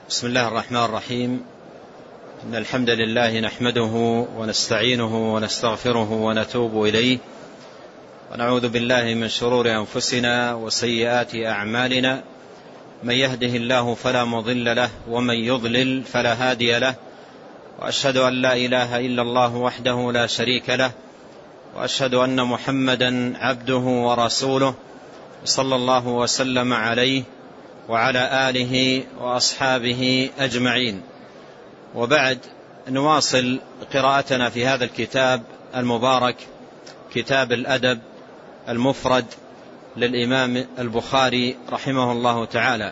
بسم الله الرحمن الرحيم. إن الحمد لله نحمده ونستعينه ونستغفره ونتوب إليه، ونعوذ بالله من شرور أنفسنا وسيئات أعمالنا. من يهده الله فلا مضل له، ومن يضلل فلا هادي له. وأشهد أن لا إله إلا الله وحده لا شريك له، وأشهد أن محمدا عبده ورسوله، صلى الله وسلم عليه وعلى آله وأصحابه أجمعين. وبعد، نواصل قراءتنا في هذا الكتاب المبارك، كتاب الأدب المفرد للإمام البخاري رحمه الله تعالى،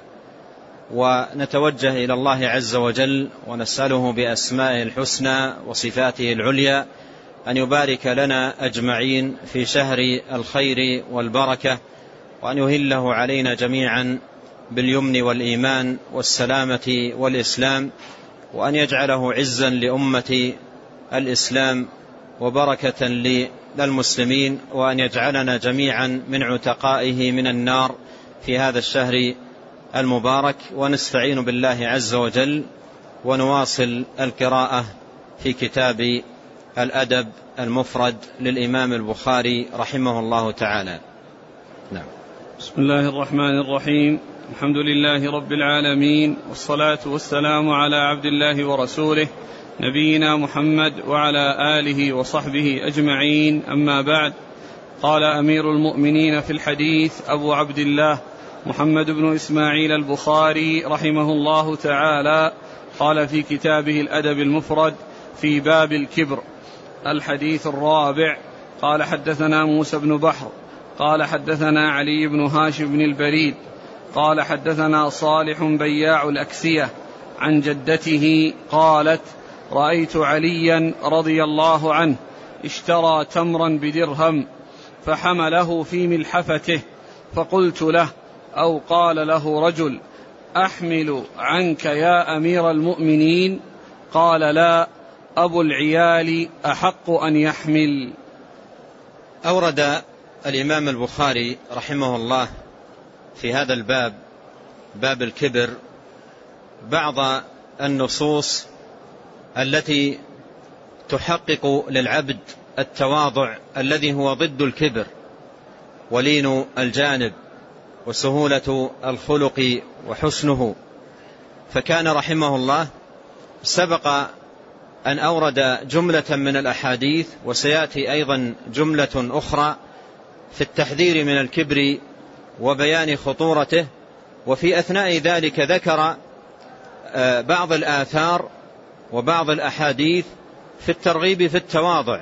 ونتوجه إلى الله عز وجل ونسأله بأسمائه الحسنى وصفاته العليا أن يبارك لنا أجمعين في شهر الخير والبركة، وأن يهله علينا جميعا باليمن والإيمان والسلامة والإسلام، وأن يجعله عزا لأمة الإسلام وبركة للمسلمين، وأن يجعلنا جميعا من عتقائه من النار في هذا الشهر المبارك. ونستعين بالله عز وجل ونواصل القراءة في كتاب الأدب المفرد للإمام البخاري رحمه الله تعالى. نعم. بسم الله الرحمن الرحيم. الحمد لله رب العالمين، والصلاة والسلام على عبد الله ورسوله نبينا محمد وعلى آله وصحبه أجمعين، أما بعد. قال أمير المؤمنين في الحديث أبو عبد الله محمد بن إسماعيل البخاري رحمه الله تعالى، قال في كتابه الأدب المفرد في باب الكبر: الحديث الرابع. قال حدثنا موسى بن بحر قال حدثنا علي بن هاشم بن البريد قال حدثنا صالح بياع الأكسية عن جدته قالت: رأيت عليا رضي الله عنه اشترى تمرا بدرهم فحمله في ملحفته، فقلت له أو قال له رجل: أحمل عنك يا أمير المؤمنين؟ قال: لا، أبو العيال أحق أن يحمل. أورد الإمام البخاري رحمه الله في هذا الباب، باب الكبر، بعض النصوص التي تحقق للعبد التواضع الذي هو ضد الكبر، ولين الجانب وسهولة الخلق وحسنه. فكان رحمه الله سبق أن أورد جملة من الأحاديث، وسيأتي أيضا جملة أخرى في التحذير من الكبر وبيان خطورته. وفي أثناء ذلك ذكر بعض الآثار وبعض الأحاديث في الترغيب في التواضع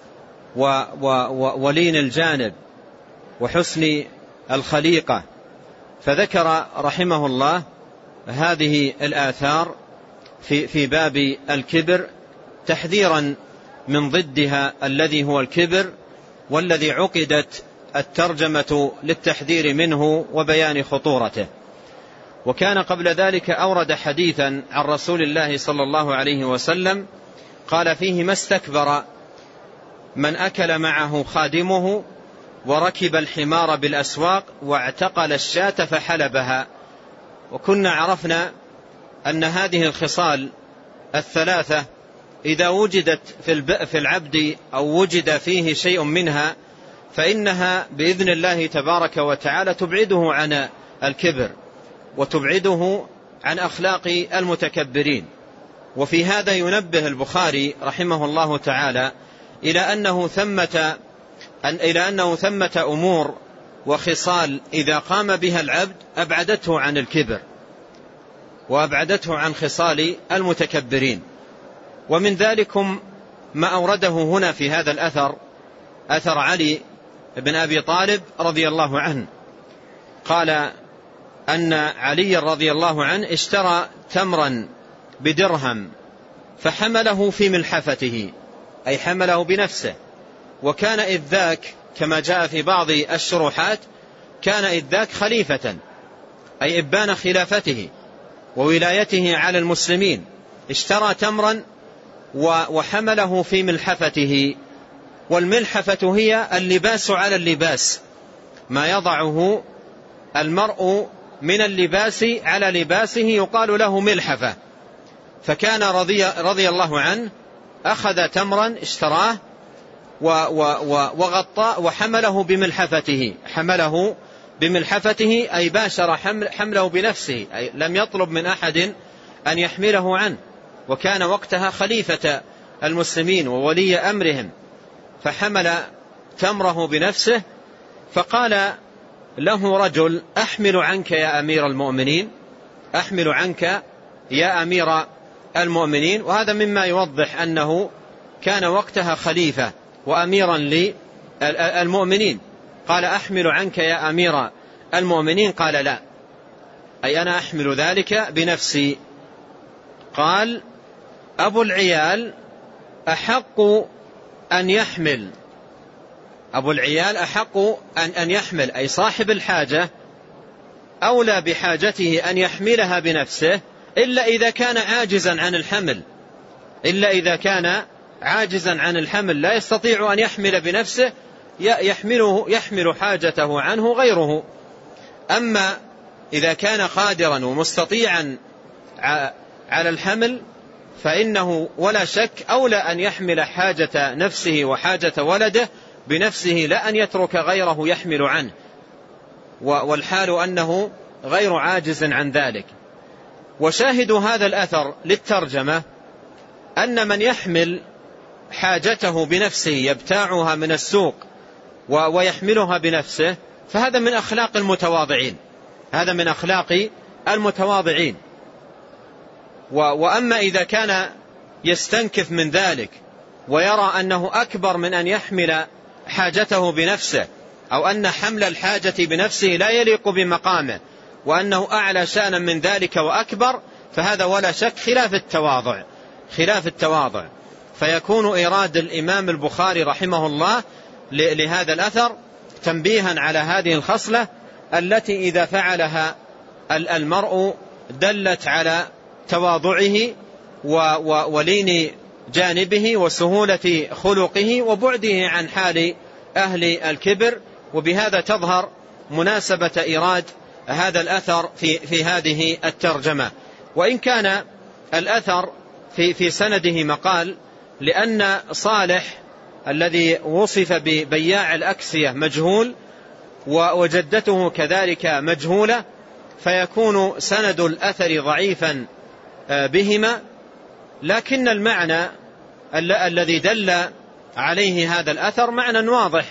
ولين الجانب وحسن الخليقة، فذكر رحمه الله هذه الآثار في باب الكبر تحذيرا من ضدها الذي هو الكبر، والذي عقدت الترجمة للتحذير منه وبيان خطورته. وكان قبل ذلك أورد حديثا عن رسول الله صلى الله عليه وسلم قال فيه: ما استكبر من أكل معه خادمه وركب الحمار بالأسواق واعتقل الشاة فحلبها. وكنا عرفنا أن هذه الخصال الثلاثة إذا وجدت في العبد أو وجد فيه شيء منها فإنها بإذن الله تبارك وتعالى تبعده عن الكبر وتبعده عن أخلاق المتكبرين. وفي هذا ينبه البخاري رحمه الله تعالى إلى أنه ثمة أمور وخصال إذا قام بها العبد أبعدته عن الكبر وأبعدته عن خصال المتكبرين. ومن ذلكم ما أورده هنا في هذا الأثر، أثر علي بن أبي طالب رضي الله عنه، قال أن علي رضي الله عنه اشترى تمرا بدرهم فحمله في ملحفته، أي حمله بنفسه. وكان إذ ذاك كما جاء في بعض الشروحات كان إذ ذاك خليفة، أي إبان خلافته وولايته على المسلمين. اشترى تمرا وحمله في ملحفته، والملحفة هي اللباس على اللباس، ما يضعه المرء من اللباس على لباسه يقال له ملحفة، فكان رضي الله عنه أخذ تمرا اشتراه وغطى وحمله بملحفته أي باشر حمله بنفسه، أي لم يطلب من أحد أن يحمله عنه، وكان وقتها خليفة المسلمين وولي أمرهم، فحمل تمره بنفسه. فقال له رجل: أحمل عنك يا أمير المؤمنين، أحمل عنك يا أمير المؤمنين. وهذا مما يوضح أنه كان وقتها خليفة وأميرا للمؤمنين. قال: أحمل عنك يا أمير المؤمنين. قال: لا، أي أنا أحمل ذلك بنفسي. قال: أبو العيال أحق أن يحمل، أبو العيال أحق أن يحمل، أي صاحب الحاجة أولى بحاجته أن يحملها بنفسه، إلا إذا كان عاجزا عن الحمل، لا يستطيع أن يحمل بنفسه، يحمل حاجته عنه غيره. أما إذا كان قادرا ومستطيعا على الحمل فإنه ولا شك أولى أن يحمل حاجة نفسه وحاجة ولده بنفسه، لا أن يترك غيره يحمل عنه، والحال أنه غير عاجز عن ذلك. وشاهد هذا الأثر للترجمة أن من يحمل حاجته بنفسه يبتاعها من السوق ويحملها بنفسه، فهذا من أخلاق المتواضعين، وأما إذا كان يستنكف من ذلك ويرى أنه أكبر من أن يحمل حاجته بنفسه، أو أن حمل الحاجة بنفسه لا يليق بمقامه، وأنه أعلى شأنا من ذلك وأكبر، فهذا ولا شك خلاف التواضع. فيكون إيراد الإمام البخاري رحمه الله لهذا الأثر تنبيها على هذه الخصلة التي إذا فعلها المرء دلت على تواضعه ولين جانبه وسهولة خلقه وبعده عن حال أهل الكبر. وبهذا تظهر مناسبة إيراد هذا الأثر في هذه الترجمة. وإن كان الأثر في سنده مقال، لأن صالح الذي وصف ببياع الأكسية مجهول، وجدته كذلك مجهولة، فيكون سند الأثر ضعيفا بهما. لكن المعنى الذي دل عليه هذا الأثر معنى واضح،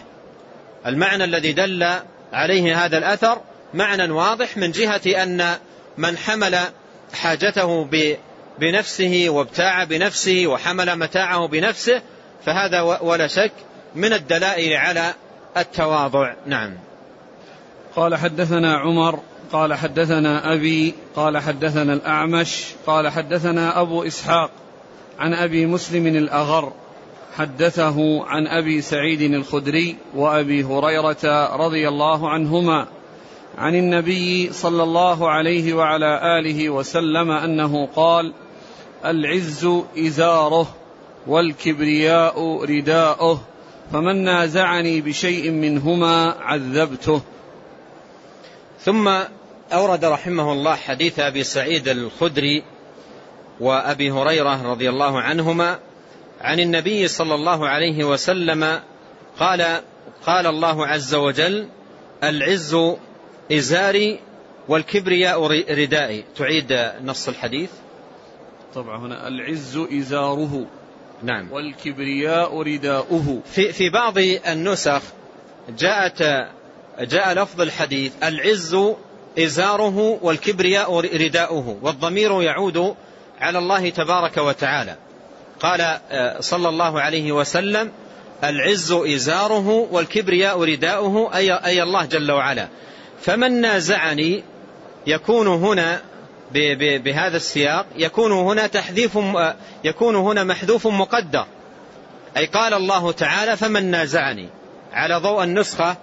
معنى واضح من جهة أن من حمل حاجته بنفسه وابتاع بنفسه وحمل متاعه بنفسه، فهذا ولا شك من الدلائل على التواضع. نعم. قال: حدثنا عمر قال: حدثنا أبي قال: حدثنا الأعمش قال: حدثنا أبو إسحاق عن أبي مسلم الأغر حدثه عن أبي سعيد الخدري وأبي هريرة رضي الله عنهما عن النبي صلى الله عليه وعلى آله وسلم أنه قال: العز إزاره والكبرياء رداؤه، فمن نازعني بشيء منهما عذبته. ثم أورد رحمه الله حديث أبي سعيد الخدري وأبي هريرة رضي الله عنهما عن النبي صلى الله عليه وسلم قال الله عز وجل: العز إزاري والكبرياء ردائي. تعيد نص الحديث؟ طبعا هنا العز إزاره، نعم، والكبرياء رداؤه. في بعض النسخ جاء لفظ الحديث: العز إزاره والكبرياء رداؤه، والضمير يعود على الله تبارك وتعالى. قال صلى الله عليه وسلم: العز إزاره والكبرياء رداؤه، أي الله جل وعلا. فمن نازعني يكون هنا بهذا السياق يكون هنا محذوف مقدر، أي قال الله تعالى: فمن نازعني، على ضوء النسخة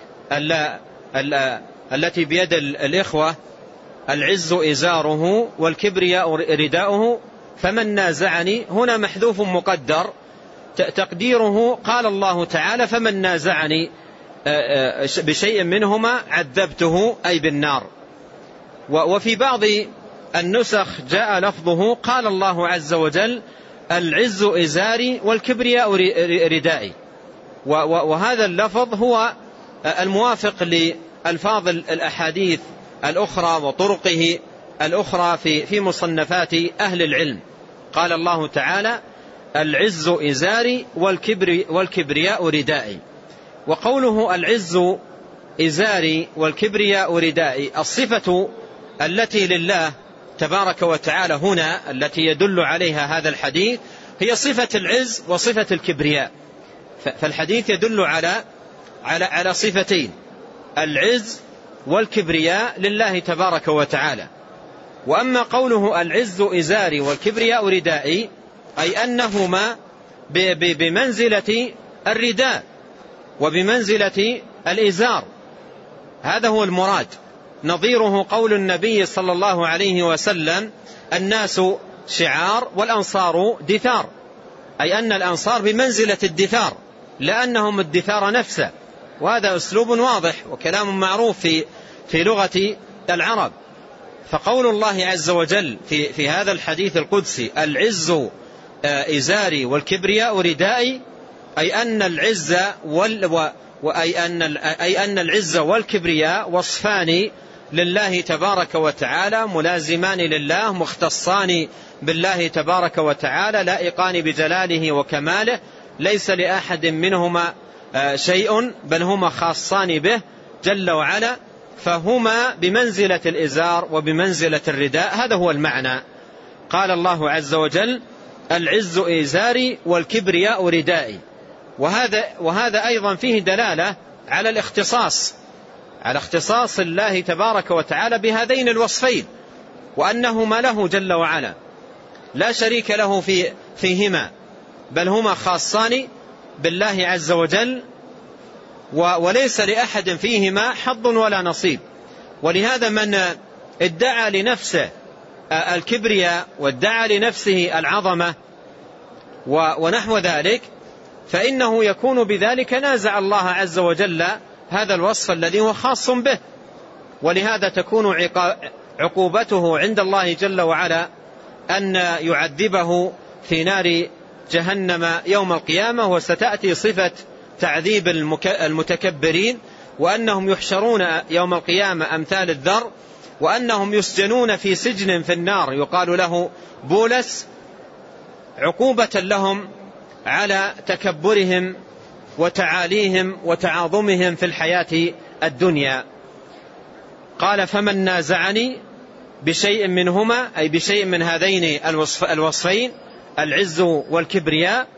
التي بيد الإخوة: العز إزاره والكبرياء رداؤه، فمن نازعني هنا محذوف مقدر، تقديره قال الله تعالى: فمن نازعني بشيء منهما عذبته، أي بالنار. وفي بعض النسخ جاء لفظه قال الله عز وجل العز إزاري والكبرياء ردائي، وهذا اللفظ هو الموافق لألفاظ الأحاديث الأخرى وطرقه الأخرى في مصنفات أهل العلم. قال الله تعالى العز إزاري والكبرياء ردائي. وقوله العز إزاري والكبرياء ردائي الصفة التي لله تبارك وتعالى هنا التي يدل عليها هذا الحديث هي صفة العز وصفة الكبرياء. فالحديث يدل على صفتين، العز والكبرياء لله تبارك وتعالى. وأما قوله العز إزاري والكبرياء ردائي أي أنهما بمنزلة الرداء وبمنزلة الإزار، هذا هو المراد. نظيره قول النبي صلى الله عليه وسلم الناس شعار والأنصار دثار، أي أن الأنصار بمنزلة الدثار لأنهم الدثار نفسه، وهذا أسلوب واضح وكلام معروف في لغة العرب. فقول الله عز وجل في هذا الحديث القدسي العز إزاري والكبرياء ردائي أي أن العز والكبرياء وصفان لله تبارك وتعالى ملازمان لله مختصان بالله تبارك وتعالى لائقان بجلاله وكماله، ليس لأحد منهما شيء بل هما خاصان به جل وعلا، فهما بمنزلة الإزار وبمنزلة الرداء. هذا هو المعنى. قال الله عز وجل العز إزاري والكبرياء ردائي، وهذا أيضا فيه دلالة على الاختصاص، على اختصاص الله تبارك وتعالى بهذين الوصفين، وأنهما له جل وعلا لا شريك له فيهما، بل هما خاصان بالله عز وجل وليس لأحد فيهما حظ ولا نصيب. ولهذا من ادعى لنفسه الكبرياء وادعى لنفسه العظمة ونحو ذلك فإنه يكون بذلك نازع الله عز وجل هذا الوصف الذي هو خاص به، ولهذا تكون عقوبته عند الله جل وعلا أن يعذبه في نار جهنم يوم القيامة. وستأتي صفة تعذيب المتكبرين، وأنهم يحشرون يوم القيامة أمثال الذر، وأنهم يسجنون في سجن في النار يقال له بولس، عقوبة لهم على تكبرهم وتعاليهم وتعاظمهم في الحياة الدنيا. قال فمن نازعني بشيء منهما أي بشيء من هذين الوصفين العز والكبرياء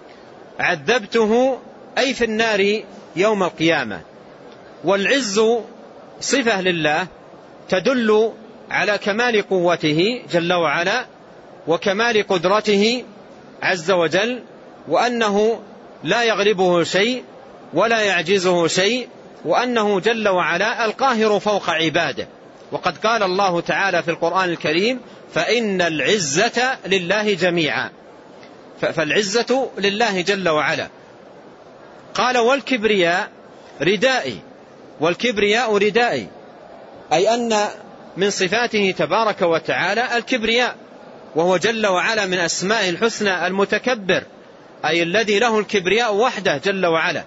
عذبته أي في النار يوم القيامة. والعز صفة لله تدل على كمال قوته جل وعلا وكمال قدرته عز وجل، وأنه لا يغلبه شيء ولا يعجزه شيء، وأنه جل وعلا القاهر فوق عباده. وقد قال الله تعالى في القرآن الكريم فإن العزة لله جميعا، فالعزة لله جل وعلا. قال والكبرياء ردائي، والكبرياء ردائي أي أن من صفاته تبارك وتعالى الكبرياء، وهو جل وعلا من أسمائه الحسنى المتكبر، أي الذي له الكبرياء وحده جل وعلا.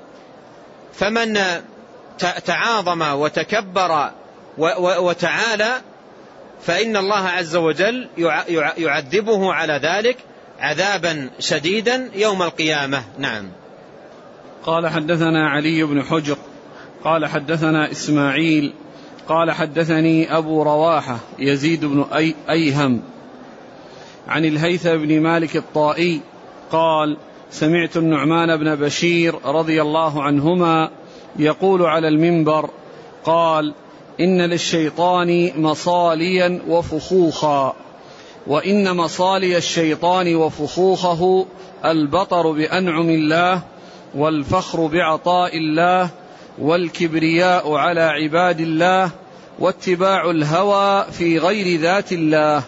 فمن تعاظم وتكبر وتعالى فإن الله عز وجل يعذبه على ذلك عذابا شديدا يوم القيامة. نعم. قال حدثنا علي بن حجر قال حدثنا إسماعيل قال حدثني أبو رواحة يزيد بن أيهم عن الهيثم بن مالك الطائي قال سمعت النعمان بن بشير رضي الله عنهما يقول على المنبر قال إن للشيطان مصاليا وفخوخا، وإن مصالي الشيطان وفخوخه البطر بأنعم الله والفخر بعطاء الله والكبرياء على عباد الله واتباع الهوى في غير ذات الله.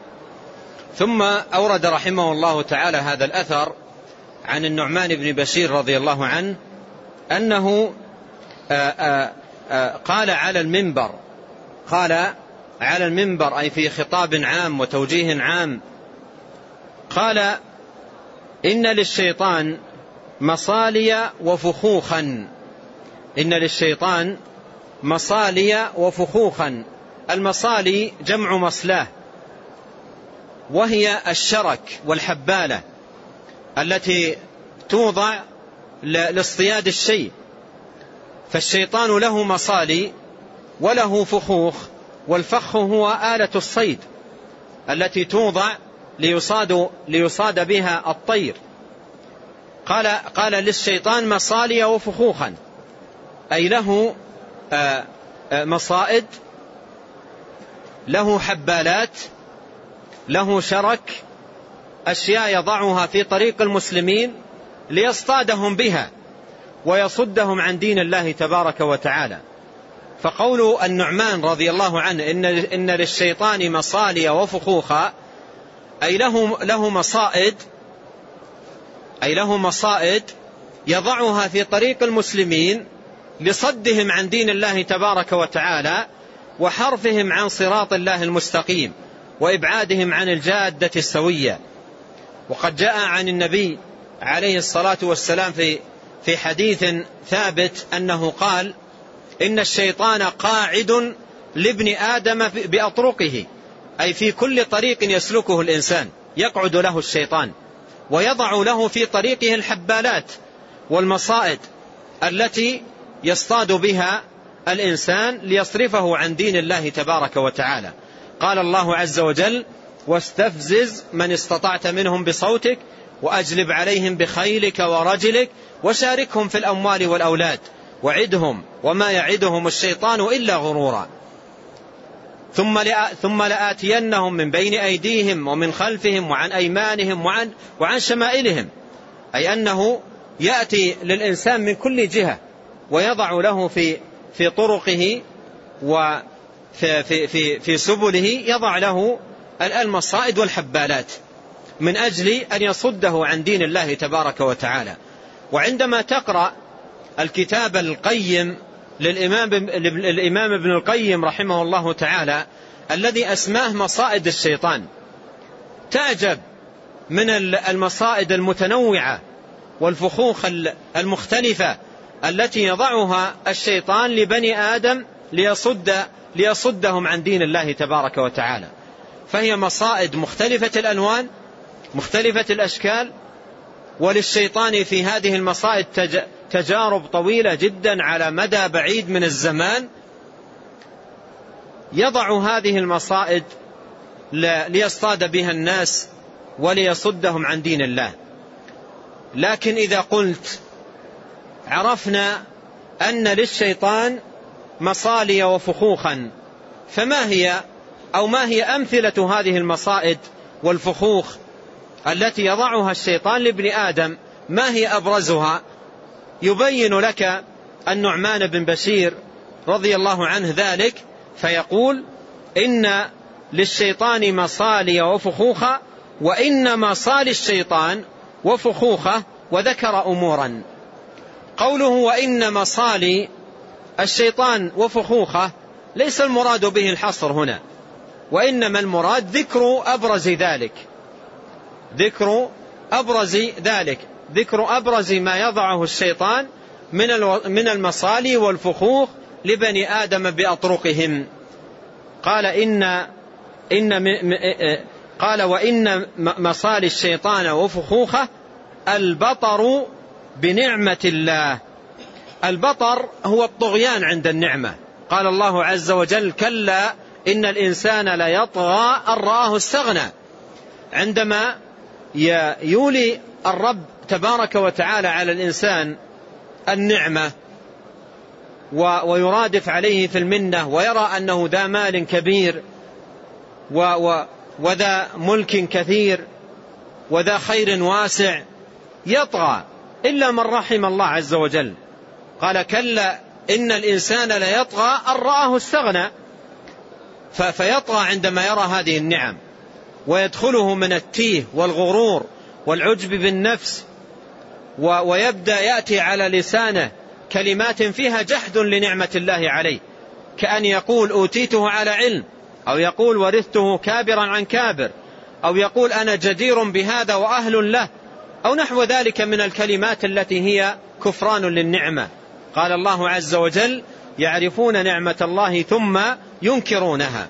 ثم أورد رحمه الله تعالى هذا الأثر عن النعمان بن بشير رضي الله عنه أنه قال على المنبر، قال على المنبر أي في خطاب عام وتوجيه عام قال إن للشيطان مصالي وفخوخا. إن للشيطان مصالي وفخوخا. المصالي جمع مصلاه، وهي الشرك والحبالة التي توضع لاصطياد الشيء. فالشيطان له مصالي وله فخوخ، والفخ هو آلة الصيد التي توضع ليصاد بها الطير. قال للشيطان مصالي وفخوخا، أي له مصائد، له حبالات، له شرك، أشياء يضعها في طريق المسلمين ليصطادهم بها ويصدهم عن دين الله تبارك وتعالى. فقول النعمان رضي الله عنه إن للشيطان مصالي وفخوخا أي له مصائد يضعها في طريق المسلمين لصدهم عن دين الله تبارك وتعالى وحرفهم عن صراط الله المستقيم وإبعادهم عن الجادة السوية. وقد جاء عن النبي عليه الصلاة والسلام في حديث ثابت أنه قال إن الشيطان قاعد لابن آدم بأطرقه، أي في كل طريق يسلكه الإنسان يقعد له الشيطان ويضع له في طريقه الحبالات والمصائد التي يصطاد بها الإنسان ليصرفه عن دين الله تبارك وتعالى. قال الله عز وجل واستفزز من استطعت منهم بصوتك وأجلب عليهم بخيلك ورجلك وشاركهم في الأموال والأولاد وعدهم وما يعدهم الشيطان إلا غرورا ثم لآتينهم من بين أيديهم ومن خلفهم وعن أيمانهم وعن شمائلهم، أي أنه يأتي للإنسان من كل جهة ويضع له في طرقه وفي سبله يضع له المصائد والحبالات من أجل أن يصده عن دين الله تبارك وتعالى. وعندما تقرأ الكتاب القيم للإمام ابن القيم رحمه الله تعالى الذي أسماه مصائد الشيطان، تعجب من المصائد المتنوعة والفخوخ المختلفة التي يضعها الشيطان لبني آدم ليصدهم عن دين الله تبارك وتعالى. فهي مصائد مختلفة الألوان مختلفة الأشكال، وللشيطان في هذه المصائد تجارب طويلة جدا على مدى بعيد من الزمان يضع هذه المصائد ليصطاد بها الناس وليصدهم عن دين الله. لكن إذا قلت عرفنا أن للشيطان مصالي وفخوخا، فما هي أمثلة هذه المصائد والفخوخ التي يضعها الشيطان لابن آدم؟ ما هي أبرزها؟ يبين لك النعمان بن بشير رضي الله عنه ذلك فيقول إن للشيطان مصالي وفخوخا وإن مصالي الشيطان وفخوخه، وذكر أمورا. قوله وإن مصالي الشيطان وفخوخه ليس المراد به الحصر هنا، وإنما المراد ذكر أبرز ما يضعه الشيطان من المصالي والفخوخ لبني آدم بأطرقهم. قال وإن مصالي الشيطان وفخوخه البطر بنعمة الله. البطر هو الطغيان عند النعمة. قال الله عز وجل كلا إن الإنسان ليطغى أن رآه استغنى. عندما يولي الرب تبارك وتعالى على الإنسان النعمة ويرادف عليه في المنة ويرى أنه ذا مال كبير وذا ملك كثير وذا خير واسع، يطغى إلا من رحم الله عز وجل. قال كلا إن الإنسان ليطغى أن رآه استغنى، فيطغى عندما يرى هذه النعم ويدخله من التيه والغرور والعجب بالنفس، ويبدأ يأتي على لسانه كلمات فيها جحد لنعمة الله عليه، كأن يقول أوتيته على علم أو يقول ورثته كابرا عن كابر، أو يقول أنا جدير بهذا وأهل له، أو نحو ذلك من الكلمات التي هي كفران للنعمة. قال الله عز وجل يعرفون نعمة الله ثم ينكرونها،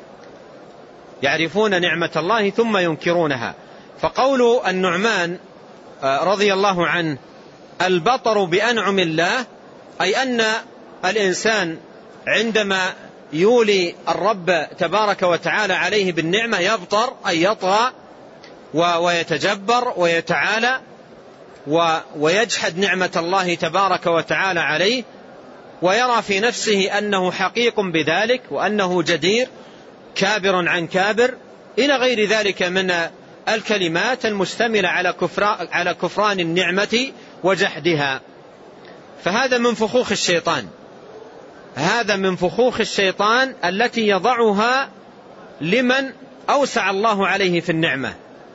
يعرفون نعمة الله ثم ينكرونها. فقول النعمان رضي الله عنه البطر بأنعم الله، أي أن الإنسان عندما يولي الرب تبارك وتعالى عليه بالنعمة يبطر، أي يطغى ويتجبر ويتعالى ويجحد نعمة الله تبارك وتعالى عليه، ويرى في نفسه أنه حقيق بذلك وأنه جدير كابر عن كابر، إلى غير ذلك من الكلمات المشتملة على كفران النعمة وجحدها. فهذا من فخوخ الشيطان، هذا من فخوخ الشيطان التي يضعها لمن أوسع الله عليه في النعمة.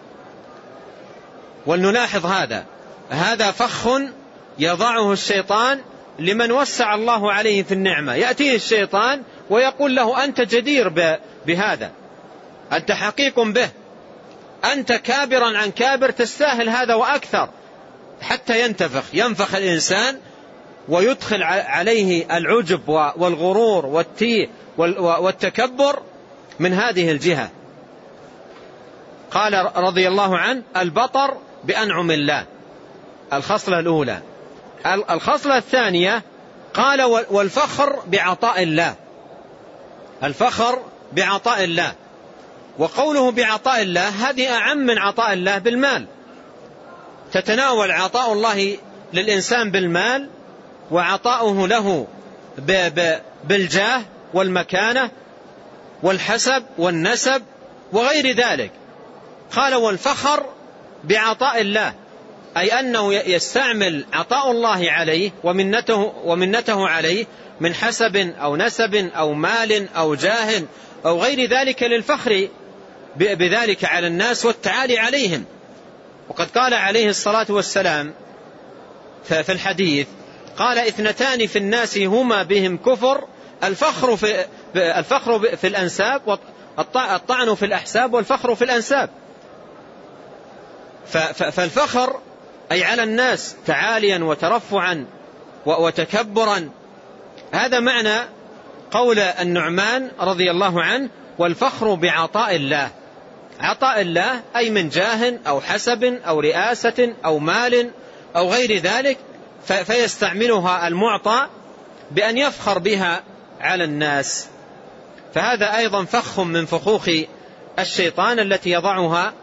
ولنلاحظ هذا فخ يضعه الشيطان لمن وسع الله عليه في النعمة. يأتيه الشيطان ويقول له أنت جدير بهذا، أنت حقيق به، أنت كابرا عن كابر، تستاهل هذا وأكثر، حتى ينفخ الإنسان ويدخل عليه العجب والغرور والتيه والتكبر من هذه الجهة. قال رضي الله عنه البطر بأنعم الله، الخصلة الأولى. الخصلة الثانية قال والفخر بعطاء الله، الفخر بعطاء الله. وقوله بعطاء الله هذه أعم من عطاء الله بالمال، تتناول عطاء الله للإنسان بالمال وعطاؤه له بالجاه والمكانة والحسب والنسب وغير ذلك. قال والفخر بعطاء الله، أي أنه يستعمل عطاء الله عليه ومنته عليه من حسب أو نسب أو مال أو جاه أو غير ذلك للفخر بذلك على الناس والتعالي عليهم. وقد قال عليه الصلاة والسلام في الحديث قال اثنتان في الناس هما بهم كفر، الفخر في الأنساب، الطعن في الأحساب، والفخر في الأنساب. فالفخر أي على الناس تعاليا وترفعا وتكبرا، هذا معنى قول النعمان رضي الله عنه والفخر بعطاء الله. عطاء الله أي من جاه أو حسب أو رئاسة أو مال أو غير ذلك، فيستعملها المعطى بأن يفخر بها على الناس. فهذا أيضا فخ من فخوخ الشيطان التي يضعها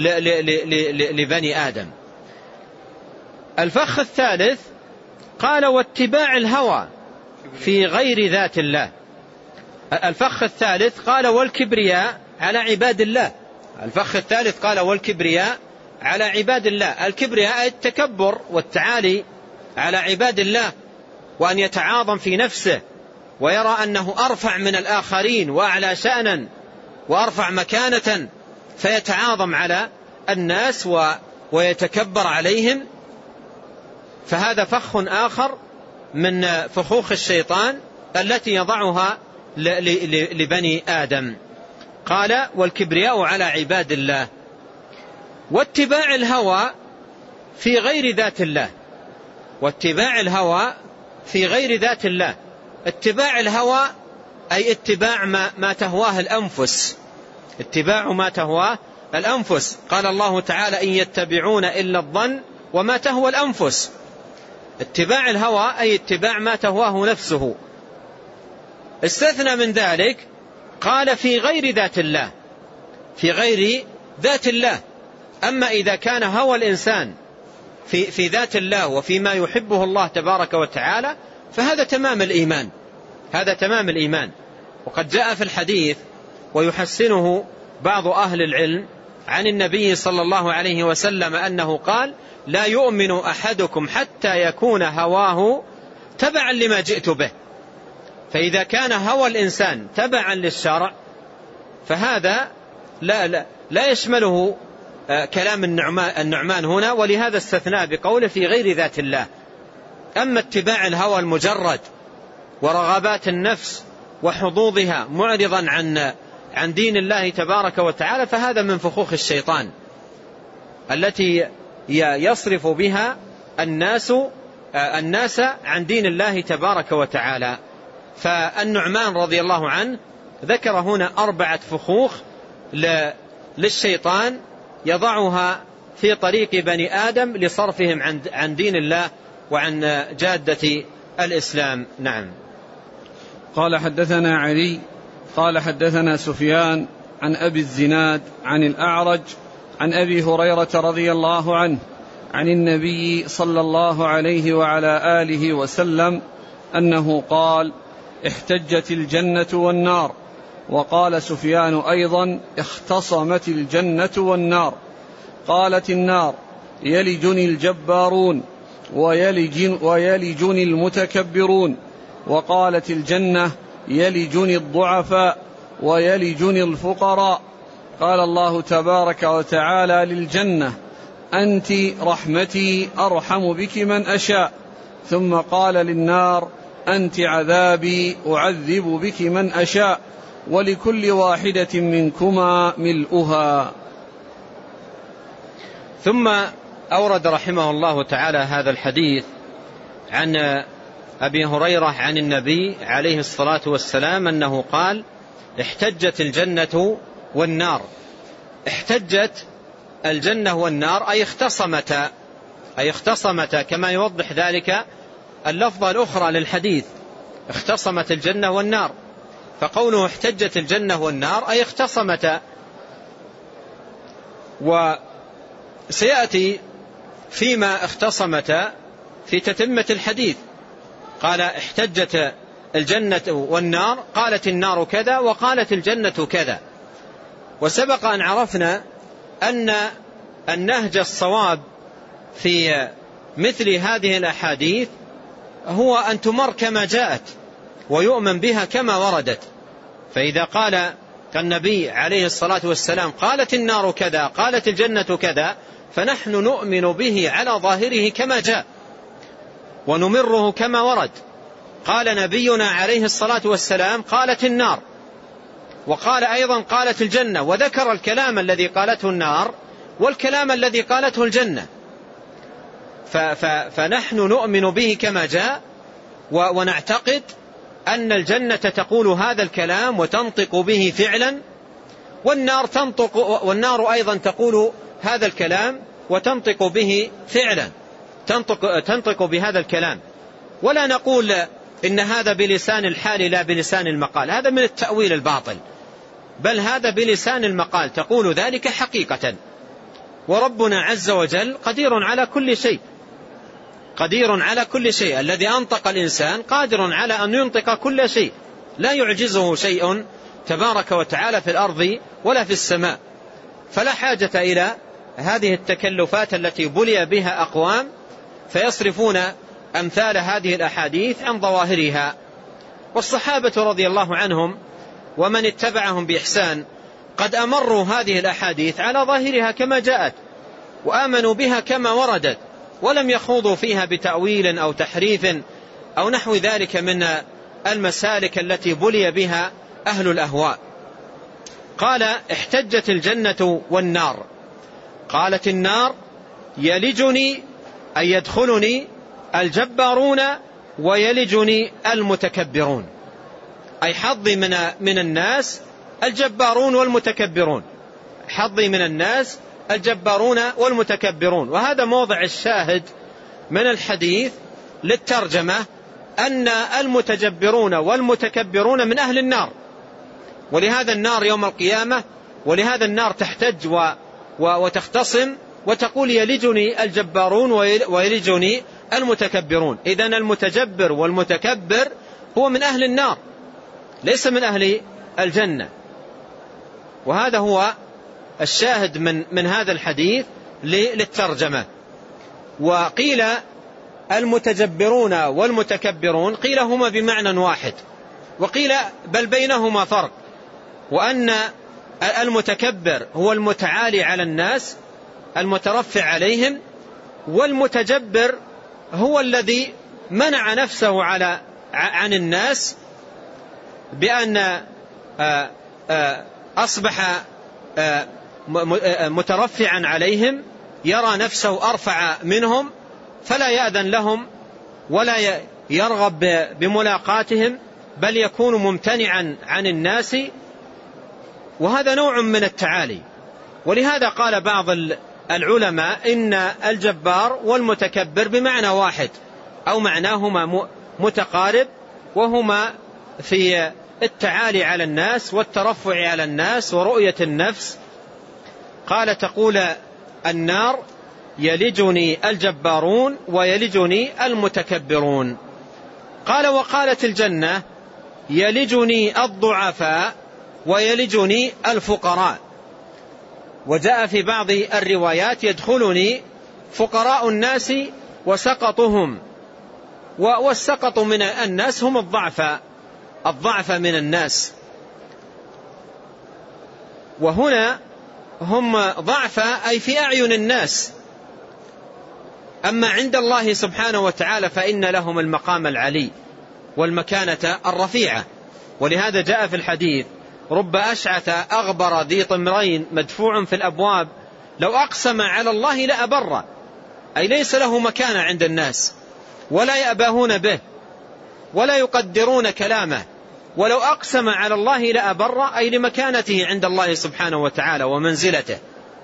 لبني آدم. الفخ الثالث قال واتباع الهوى في غير ذات الله. الفخ الثالث قال والكبرياء على عباد الله. الفخ الثالث قال والكبرياء على عباد الله. الكبرياء التكبر والتعالي على عباد الله، وأن يتعاظم في نفسه ويرى أنه أرفع من الآخرين وأعلى شأنا وأرفع مكانة، فيتعاظم على الناس ويتكبر عليهم. فهذا فخ آخر من فخوخ الشيطان التي يضعها لبني آدم. قال والكبرياء على عباد الله. واتباع الهوى في غير ذات الله. واتباع الهوى في غير ذات الله. اتباع الهوى أي اتباع ما تهواه الأنفس، اتباع ما تهواه الأنفس. قال الله تعالى إن يتبعون إلا الظن وما تهوى الأنفس. اتباع الهوى أي اتباع ما تهواه نفسه. استثنى من ذلك قال في غير ذات الله، في غير ذات الله. أما إذا كان هوى الإنسان في ذات الله وفيما يحبه الله تبارك وتعالى فهذا تمام الإيمان، هذا تمام الإيمان. وقد جاء في الحديث ويحسنه بعض أهل العلم عن النبي صلى الله عليه وسلم أنه قال لا يؤمن أحدكم حتى يكون هواه تبعا لما جئت به. فإذا كان هوى الإنسان تبعا للشرع فهذا لا يشمله كلام النعمان هنا، ولهذا استثناء بقوله في غير ذات الله. أما اتباع الهوى المجرد ورغبات النفس وحظوظها معرضا عن عن دين الله تبارك وتعالى فهذا من فخوخ الشيطان التي يصرف بها الناس عن دين الله تبارك وتعالى. فالنعمان رضي الله عنه ذكر هنا 4 فخوخ للشيطان يضعها في طريق بني آدم لصرفهم عن دين الله وعن جادة الإسلام. نعم. قال حدثنا علي قال حدثنا سفيان عن أبي الزناد عن الأعرج عن أبي هريرة رضي الله عنه عن النبي صلى الله عليه وعلى آله وسلم أنه قال: احتجت الجنة والنار. وقال سفيان أيضا: اختصمت الجنة والنار. قالت النار: يلجني الجبارون ويلجني المتكبرون. وقالت الجنة: يلجني الضعفاء ويلجني الفقراء. قال الله تبارك وتعالى للجنة: أنت رحمتي أرحم بك من أشاء. ثم قال للنار: أنت عذابي أعذب بك من أشاء، ولكل واحدة منكما ملؤها. ثم أورد رحمه الله تعالى هذا الحديث عن أبي هريرة عن النبي عليه الصلاة والسلام أنه قال: احتجت الجنة والنار. احتجت الجنة والنار أي اختصمتا كما يوضح ذلك اللفظة الأخرى للحديث: اختصمت الجنة والنار. فقوله احتجت الجنة والنار أي اختصمتا. وسيأتي فيما اختصمتا في تتمة الحديث. قال: احتجت الجنة والنار، قالت النار كذا وقالت الجنة كذا. وسبق أن عرفنا أن النهج الصواب في مثل هذه الأحاديث هو أن تمر كما جاءت ويؤمن بها كما وردت. فإذا قال النبي عليه الصلاة والسلام: قالت النار كذا قالت الجنة كذا، فنحن نؤمن به على ظاهره كما جاء ونمره كما ورد. قال نبينا عليه الصلاة والسلام: قالت النار، وقال أيضا قالت الجنة، وذكر الكلام الذي قالته النار والكلام الذي قالته الجنة. فنحن نؤمن به كما جاء ونعتقد أن الجنة تقول هذا الكلام وتنطق به فعلا، والنار أيضا تقول هذا الكلام وتنطق به فعلا، تنطق بهذا الكلام. ولا نقول إن هذا بلسان الحال لا بلسان المقال، هذا من التأويل الباطل، بل هذا بلسان المقال، تقول ذلك حقيقة. وربنا عز وجل قدير على كل شيء، قدير على كل شيء. الذي أنطق الإنسان قادر على أن ينطق كل شيء، لا يعجزه شيء تبارك وتعالى في الأرض ولا في السماء. فلا حاجة إلى هذه التكلفات التي بلي بها أقوام فيصرفون أمثال هذه الأحاديث عن ظواهرها. والصحابة رضي الله عنهم ومن اتبعهم بإحسان قد أمروا هذه الأحاديث على ظاهرها كما جاءت وآمنوا بها كما وردت، ولم يخوضوا فيها بتأويل أو تحريف أو نحو ذلك من المسالك التي بلي بها أهل الأهواء. قال: احتجت الجنة والنار. قالت النار: يلجني أي يدخلني الجبارون ويلجني المتكبرون، أي حظي من الناس الجبارون والمتكبرون، حظي من الناس الجبارون والمتكبرون. وهذا موضع الشاهد من الحديث للترجمة، أن المتجبرون والمتكبرون من أهل النار، ولهذا النار يوم القيامة، ولهذا النار تحتج وتختصم وتقول: يلجني الجبارون ويلجني المتكبرون. إذن المتجبر والمتكبر هو من أهل النار ليس من أهل الجنة. وهذا هو الشاهد من هذا الحديث للترجمة. وقيل المتجبرون والمتكبرون قيل هما بمعنى واحد، وقيل بل بينهما فرق، وأن المتكبر هو المتعالي على الناس المترفع عليهم، والمتجبر هو الذي منع نفسه عن الناس بأن أصبح مترفعا عليهم، يرى نفسه أرفع منهم، فلا يأذن لهم ولا يرغب بملاقاتهم، بل يكون ممتنعا عن الناس، وهذا نوع من التعالي. ولهذا قال بعض العلماء إن الجبار والمتكبر بمعنى واحد، أو معناهما متقارب، وهما في التعالي على الناس والترفع على الناس ورؤية النفس. قال تقول النار يلجني الجبارون ويلجني المتكبرون. قال وقالت الجنة يلجني الضعفاء ويلجني الفقراء. وجاء في بعض الروايات يدخلني فقراء الناس وسقطهم، والسقط من الناس هم الضعف من الناس، وهنا هم ضعفاء أي في أعين الناس. أما عند الله سبحانه وتعالى فإن لهم المقام العلي والمكانة الرفيعة. ولهذا جاء في الحديث رب أشعث أغبر ذي طمرين مدفوع في الأبواب لو أقسم على الله لأبر، أي ليس له مكانة عند الناس ولا يأباهون به ولا يقدرون كلامه، ولو أقسم على الله لأبر، أي لمكانته عند الله سبحانه وتعالى ومنزلته.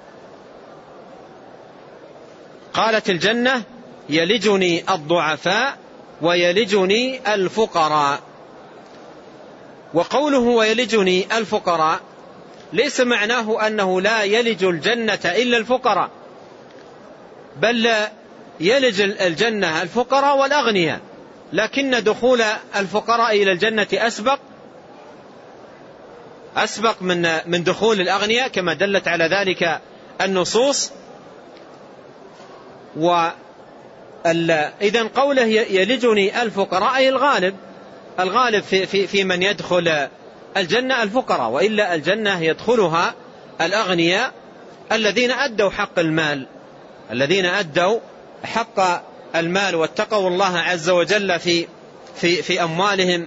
قالت الجنة يلجني الضعفاء ويلجني الفقراء. وقوله ويلجني الفقراء ليس معناه أنه لا يلج الجنة إلا الفقراء، بل يلج الجنة الفقراء والأغنياء، لكن دخول الفقراء إلى الجنة أسبق من دخول الأغنياء كما دلت على ذلك النصوص. إذن قوله يلجني الفقراء أي الغالب في من يدخل الجنة الفقراء، وإلا الجنة يدخلها الأغنياء الذين أدوا حق المال، الذين أدوا حق المال واتقوا الله عز وجل في أموالهم.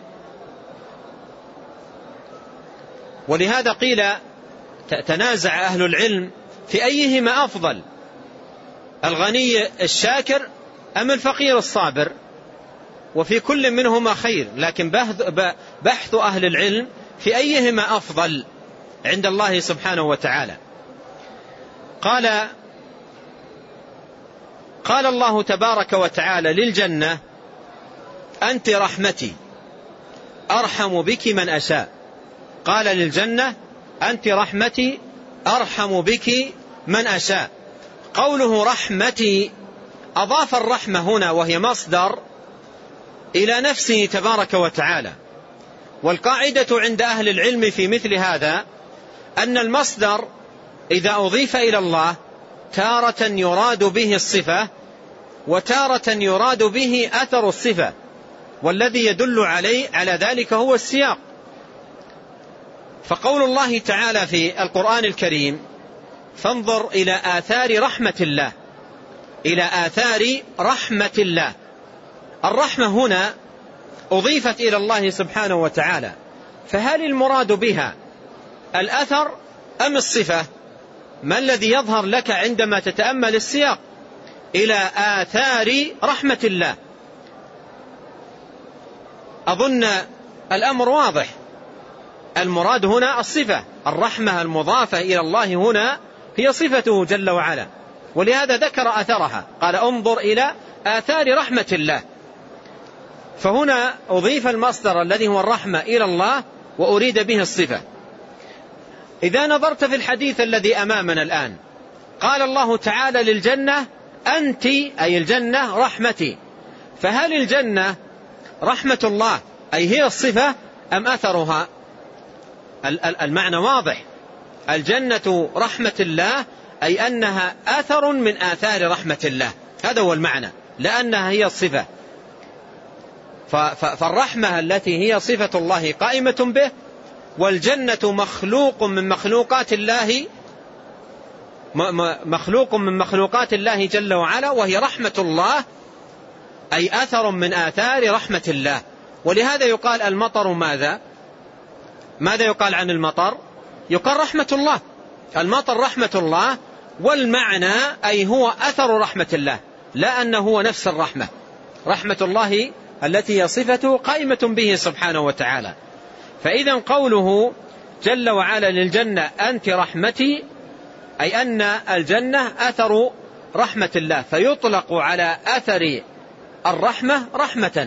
ولهذا قيل تنازع أهل العلم في أيهما أفضل، الغني الشاكر أم الفقير الصابر، وفي كل منهما خير، لكن بحث أهل العلم في أيهما أفضل عند الله سبحانه وتعالى. قال الله تبارك وتعالى للجنة أنت رحمتي أرحم بك من أشاء. قال للجنة أنت رحمتي أرحم بك من أشاء. قوله رحمتي أضاف الرحمة هنا وهي مصدر إلى نفسه تبارك وتعالى. والقاعدة عند أهل العلم في مثل هذا أن المصدر إذا أضيف إلى الله تارة يراد به الصفة وتارة يراد به أثر الصفة، والذي يدل على ذلك هو السياق. فقول الله تعالى في القرآن الكريم فانظر إلى آثار رحمة الله، إلى آثار رحمة الله. الرحمة هنا أضيفت إلى الله سبحانه وتعالى، فهل المراد بها الأثر أم الصفة؟ ما الذي يظهر لك عندما تتأمل السياق؟ إلى آثار رحمة الله. أظن الأمر واضح، المراد هنا الصفة، الرحمة المضافة إلى الله هنا هي صفته جل وعلا، ولهذا ذكر أثرها، قال انظر إلى آثار رحمة الله. فهنا أضيف المصدر الذي هو الرحمة إلى الله وأريد به الصفة. إذا نظرت في الحديث الذي أمامنا الآن قال الله تعالى للجنة أنت أي الجنة رحمتي، فهل الجنة رحمة الله أي هي الصفة أم أثرها؟ المعنى واضح، الجنة رحمة الله أي أنها أثر من آثار رحمة الله، هذا هو المعنى، لأنها هي الصفة. فالرحمة التي هي صفة الله قائمة به، والجنة مخلوق من مخلوقات الله، مخلوق من مخلوقات الله جل وعلا، وهي رحمة الله أي أثر من آثار رحمة الله. ولهذا يقال المطر ماذا يقال عن المطر؟ يقال رحمة الله. المطر رحمة الله، والمعنى أي هو أثر رحمة الله، لا أنه هو نفس الرحمة. رحمة الله التي هي صفته قائمة به سبحانه وتعالى. فإذا قوله جل وعلا للجنة أنت رحمتي، أي أن الجنة أثر رحمة الله، فيطلق على أثر الرحمة رحمة،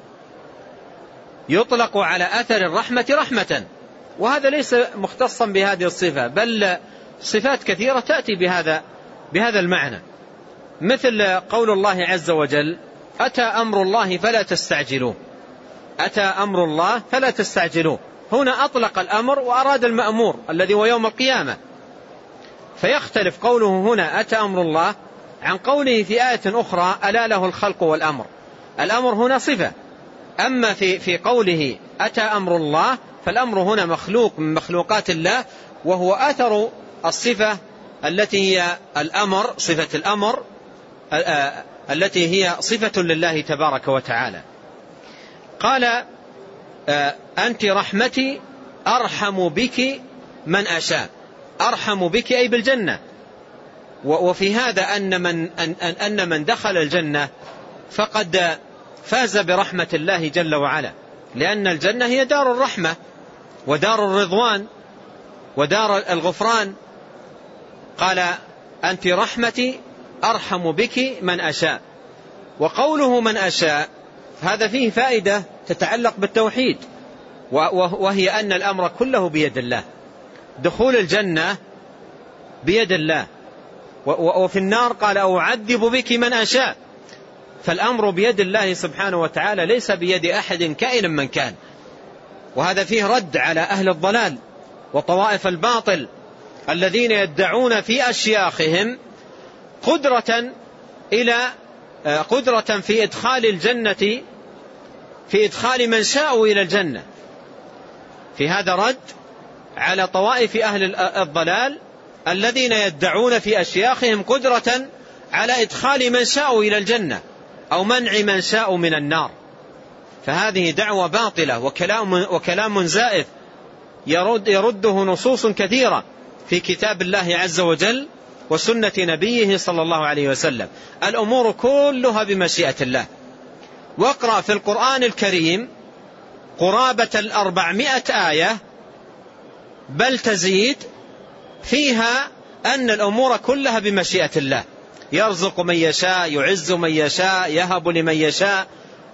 يطلق على أثر الرحمة رحمة. وهذا ليس مختصا بهذه الصفة، بل صفات كثيرة تأتي بهذا المعنى، مثل قول الله عز وجل أتى أمر الله فلا تستعجلوه. أتى أمر الله فلا تستعجلوه، هنا أطلق الأمر وأراد المأمور الذي هو يوم القيامة. فيختلف قوله هنا أتى أمر الله عن قوله في آية أخرى ألا له الخلق والأمر. الأمر هنا صفة، أما في قوله أتى أمر الله فالأمر هنا مخلوق من مخلوقات الله، وهو أثر الصفة التي هي الأمر، صفة الأمر التي هي صفة لله تبارك وتعالى. قال أنت رحمتي أرحم بك من أشاء. أرحم بك أي بالجنة. وفي هذا أن من دخل الجنة فقد فاز برحمة الله جل وعلا، لأن الجنة هي دار الرحمة ودار الرضوان ودار الغفران. قال أنت رحمتي أرحم بك من أشاء. وقوله من أشاء هذا فيه فائدة تتعلق بالتوحيد، وهي أن الأمر كله بيد الله. دخول الجنة بيد الله، وفي النار قال أعذب بك من أشاء. فالأمر بيد الله سبحانه وتعالى، ليس بيد أحد كائنا من كان. وهذا فيه رد على أهل الضلال وطوائف الباطل الذين يدعون في أشياخهم قدرة في إدخال الجنة، في إدخال من شاءوا إلى الجنة. في هذا رد على طوائف أهل الضلال الذين يدعون في أشياخهم قدرة على إدخال من شاءوا إلى الجنة أو منع من شاءوا من النار. فهذه دعوة باطلة وكلام زائف يرده نصوص كثيرة في كتاب الله عز وجل وسنة نبيه صلى الله عليه وسلم. الأمور كلها بمشيئة الله. واقرأ في القرآن الكريم قرابة 400 آية بل تزيد فيها أن الأمور كلها بمشيئة الله. يرزق من يشاء، يعز من يشاء، يهب لمن يشاء،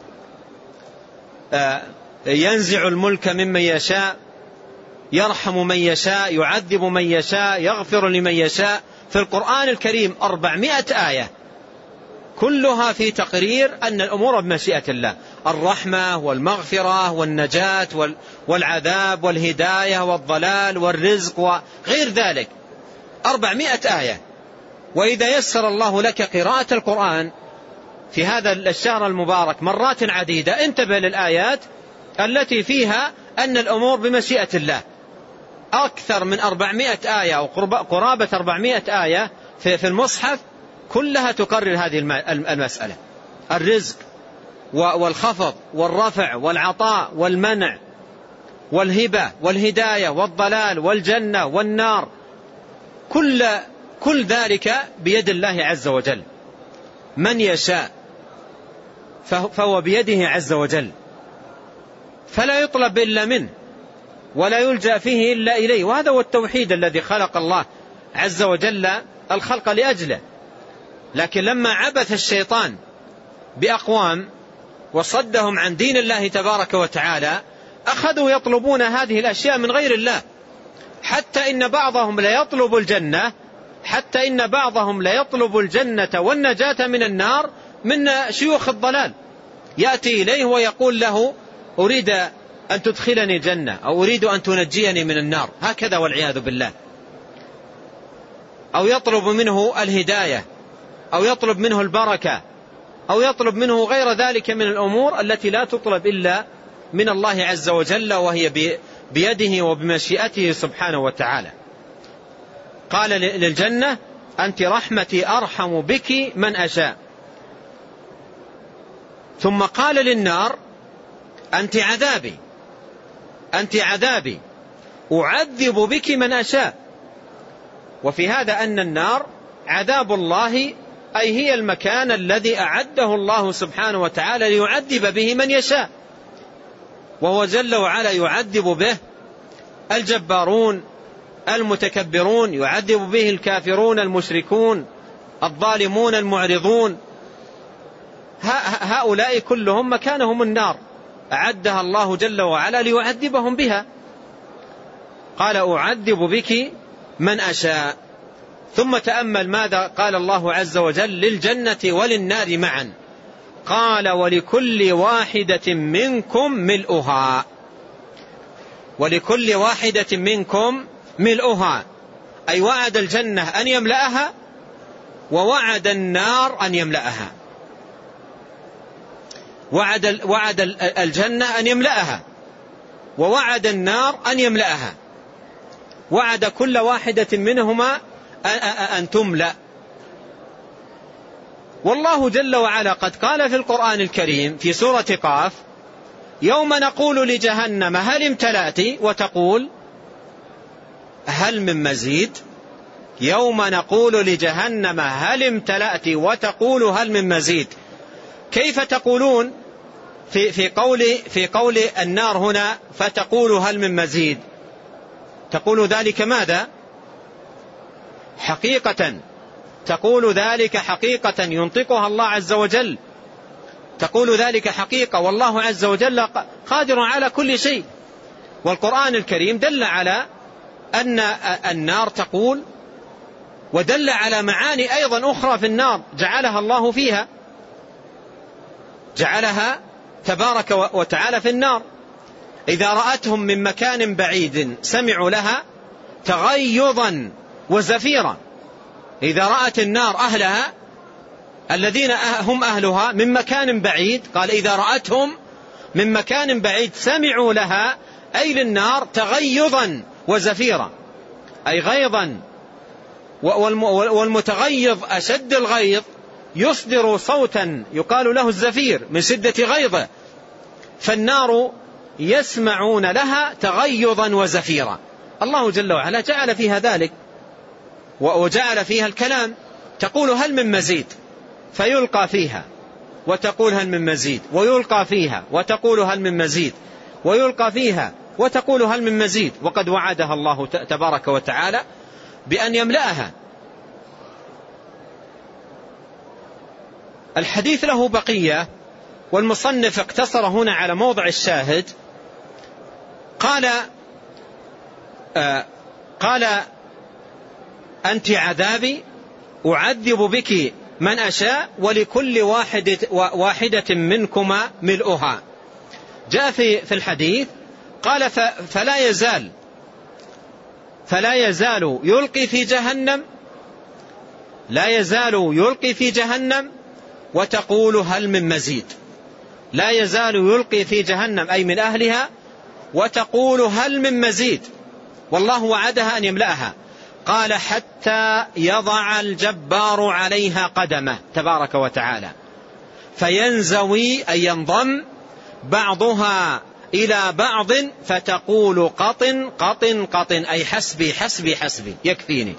ينزع الملك ممن يشاء، يرحم من يشاء، يعذب من يشاء، يغفر لمن يشاء. في القرآن الكريم 400 آية كلها في تقرير أن الأمور بمشيئة الله، الرحمة والمغفرة والنجاة والعذاب والهداية والضلال والرزق وغير ذلك. 400 آية. وإذا يسر الله لك قراءة القرآن في هذا الشهر المبارك مرات عديدة، انتبه للآيات التي فيها أن الأمور بمشيئة الله. أكثر من 400 آية أو قرابة 400 آية في المصحف كلها تقرر هذه المسألة: الرزق والخفض والرفع والعطاء والمنع والهبة والهداية والضلال والجنة والنار، كل ذلك بيد الله عز وجل. من يشاء فهو بيده عز وجل، فلا يطلب إلا منه ولا يلجأ فيه إلا إليه. وهذا هو التوحيد الذي خلق الله عز وجل الخلق لأجله. لكن لما عبث الشيطان بأقوام وصدهم عن دين الله تبارك وتعالى، أخذوا يطلبون هذه الأشياء من غير الله، حتى إن بعضهم لا يطلب الجنة والنجاة من النار من شيوخ الضلال. يأتي إليه ويقول له أريد أن تدخلني الجنة أو أريد أن تنجيني من النار، هكذا والعياذ بالله. أو يطلب منه الهداية أو يطلب منه البركة أو يطلب منه غير ذلك من الأمور التي لا تطلب إلا من الله عز وجل، وهي بيده وبمشيئته سبحانه وتعالى. قال للجنة أنت رحمتي أرحم بك من أشاء. ثم قال للنار أنت عذابي أعذب بك من أشاء. وفي هذا أن النار عذاب الله، أي هي المكان الذي أعده الله سبحانه وتعالى ليعذب به من يشاء، وهو جل وعلا يعذب به الجبارون المتكبرون، يعذب به الكافرون المشركون الظالمون المعرضون. هؤلاء كلهم مكانهم النار، أعدها الله جل وعلا ليعذبهم بها. قال أعذب بك من أشاء. ثم تأمل ماذا قال الله عز وجل للجنة وللنار معا. قال ولكل واحدة منكم ملؤها. ولكل واحدة منكم ملؤها، أي وعد الجنة أن يملأها، ووعد النار أن يملأها. وعد الجنة أن يملأها، ووعد النار أن يملأها. وعد كل واحدة منهما أن تملأ. والله جل وعلا قد قال في القرآن الكريم في سورة قاف: يوم نقول لجهنم هل امتلأت وتقول هل من مزيد. يوم نقول لجهنم هل امتلأت وتقول هل من مزيد. كيف تقولون في قول النار هنا فتقول هل من مزيد؟ تقول ذلك ماذا؟ حقيقة، تقول ذلك حقيقة ينطقها الله عز وجل، تقول ذلك حقيقة، والله عز وجل قادر على كل شيء. والقرآن الكريم دل على أن النار تقول، ودل على معاني أيضا أخرى في النار جعلها الله فيها، جعلها تبارك وتعالى في النار. إذا رأتهم من مكان بعيد سمعوا لها تغيظا وزفيرا. إذا رأت النار أهلها الذين هم أهلها من مكان بعيد، قال إذا رأتهم من مكان بعيد سمعوا لها، أي للنار، تغيظا وزفيرا، أي غيظا. والمتغيظ أشد الغيظ يصدر صوتا يقال له الزفير من شدة غيظه، فالنار يسمعون لها تغيظا وزفيرا. الله جل وعلا جعل فيها ذلك، وجعل فيها الكلام. تقول هل من مزيد، فيلقى فيها وتقول هل من مزيد، ويلقى فيها وتقول هل من مزيد، ويلقى فيها وتقول هل من مزيد. وقد وعدها الله تبارك وتعالى بأن يملأها. الحديث له بقية، والمصنف اقتصر هنا على موضع الشاهد. قال أنت عذابي أعذب بك من أشاء ولكل واحدة منكما ملؤها. جاء في الحديث قال فلا يزال يلقي في جهنم، لا يزال يلقي في جهنم وتقول هل من مزيد. لا يزال يلقي في جهنم أي من أهلها، وتقول هل من مزيد، والله وعدها أن يملأها. قال حتى يضع الجبار عليها قدمه تبارك وتعالى، فينزوي أي ينضم بعضها إلى بعض، فتقول قطن قطن قطن، أي حسبي حسبي حسبي يكفيني.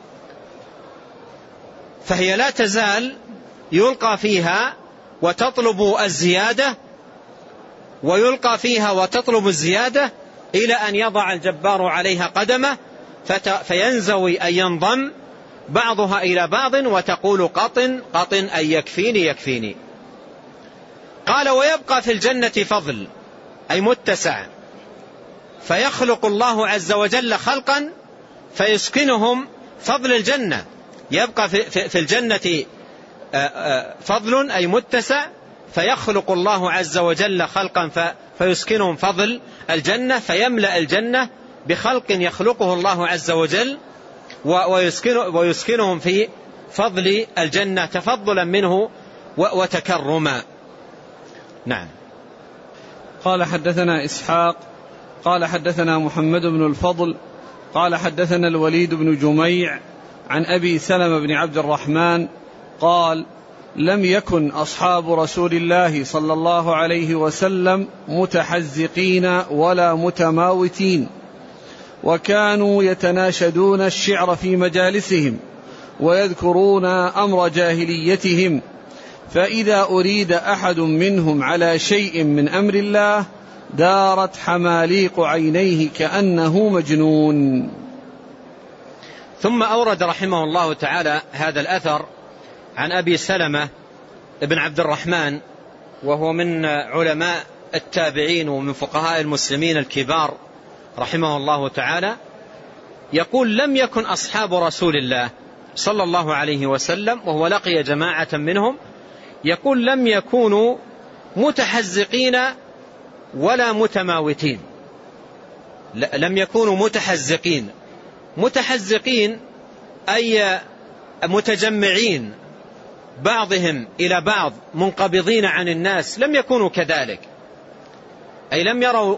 فهي لا تزال يلقى فيها وتطلب الزيادة، ويلقى فيها وتطلب الزيادة إلى أن يضع الجبار عليها قدمه، فينزوي أي ينضم بعضها إلى بعض، وتقول قطن قطن أي يكفيني يكفيني. قال ويبقى في الجنة فضل أي متسع، فيخلق الله عز وجل خلقا فيسكنهم فضل الجنة. يبقى في الجنة فضل أي متسع، فيخلق الله عز وجل خلقا فيسكنهم فضل الجنة، فيملأ الجنة بخلق يخلقه الله عز وجل ويسكنهم في فضل الجنة تفضلا منه وتكرما. نعم. قال حدثنا إسحاق قال حدثنا محمد بن الفضل قال حدثنا الوليد بن جميع عن أبي سلمة بن عبد الرحمن قال لم يكن أصحاب رسول الله صلى الله عليه وسلم متحزقين ولا متماوتين، وكانوا يتناشدون الشعر في مجالسهم ويذكرون أمر جاهليتهم، فإذا أريد أحد منهم على شيء من أمر الله دارت حماليق عينيه كأنه مجنون. ثم أورد رحمه الله تعالى هذا الأثر عن أبي سلمة ابن عبد الرحمن، وهو من علماء التابعين ومن فقهاء المسلمين الكبار رحمه الله تعالى، يقول: لم يكن أصحاب رسول الله صلى الله عليه وسلم، وهو لقي جماعة منهم، يقول: لم يكونوا متحزقين ولا متماوتين. لم يكونوا متحزقين. متحزقين أي متجمعين بعضهم إلى بعض منقبضين عن الناس، لم يكونوا كذلك، أي لم يروا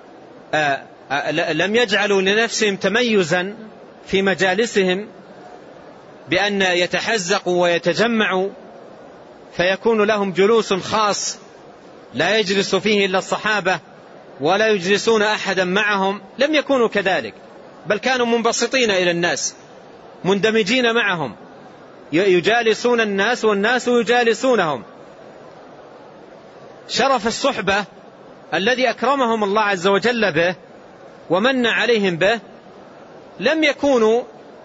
لم يجعلوا لنفسهم تميزا في مجالسهم بأن يتحزقوا ويتجمعوا فيكون لهم جلوس خاص لا يجلس فيه إلا الصحابة ولا يجلسون أحدا معهم. لم يكونوا كذلك، بل كانوا منبسطين إلى الناس مندمجين معهم، يجالسون الناس والناس يجالسونهم. شرف الصحبة الذي أكرمهم الله عز وجل به ومن عليهم به لم يكونوا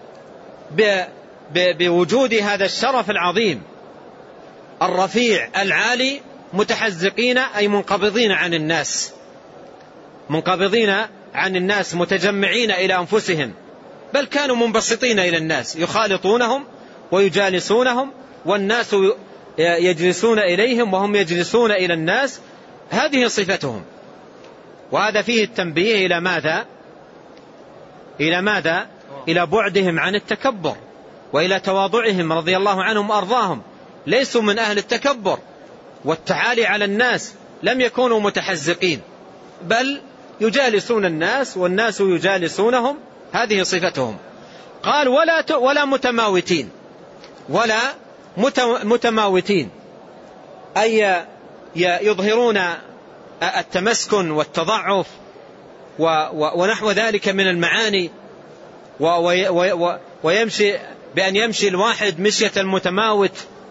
بوجود هذا الشرف العظيم الرفيع العالي متحزقين، أي منقبضين عن الناس، منقبضين عن الناس متجمعين إلى أنفسهم، بل كانوا منبسطين إلى الناس يخالطونهم ويجالسونهم، والناس يجلسون إليهم وهم يجلسون إلى الناس. هذه صفتهم. وهذا فيه التنبيه إلى ماذا؟ إلى ماذا؟ إلى بعدهم عن التكبر وإلى تواضعهم رضي الله عنهم وأرضاهم. ليسوا من أهل التكبر والتعالي على الناس، لم يكونوا متحزقين، بل يجالسون الناس والناس يجالسونهم. هذه صفتهم. قال: ولا متماوتين. ولا متماوتين أي يظهرون التمسكن والتضعف ونحو ذلك من المعاني، ويمشي بأن يمشي الواحد مشية المتماوت،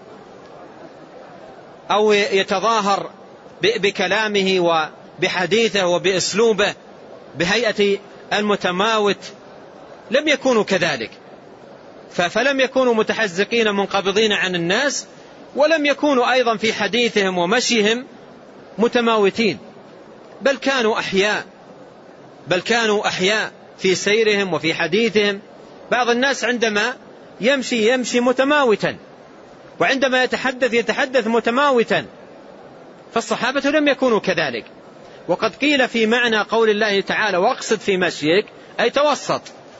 أو يتظاهر بكلامه وبحديثه وبأسلوبه بهيئة المتماوت. لم يكونوا كذلك، فلم يكونوا متحزقين منقبضين عن الناس، ولم يكونوا أيضا في حديثهم ومشيهم متماوتين، بل كانوا أحياء في سيرهم وفي حديثهم. بعض الناس عندما يمشي متماوتا، وعندما يتحدث متماوتا، فالصحابة لم يكونوا كذلك. وقد قيل في معنى قول الله تعالى: واقصد في مشيك، أي توسط،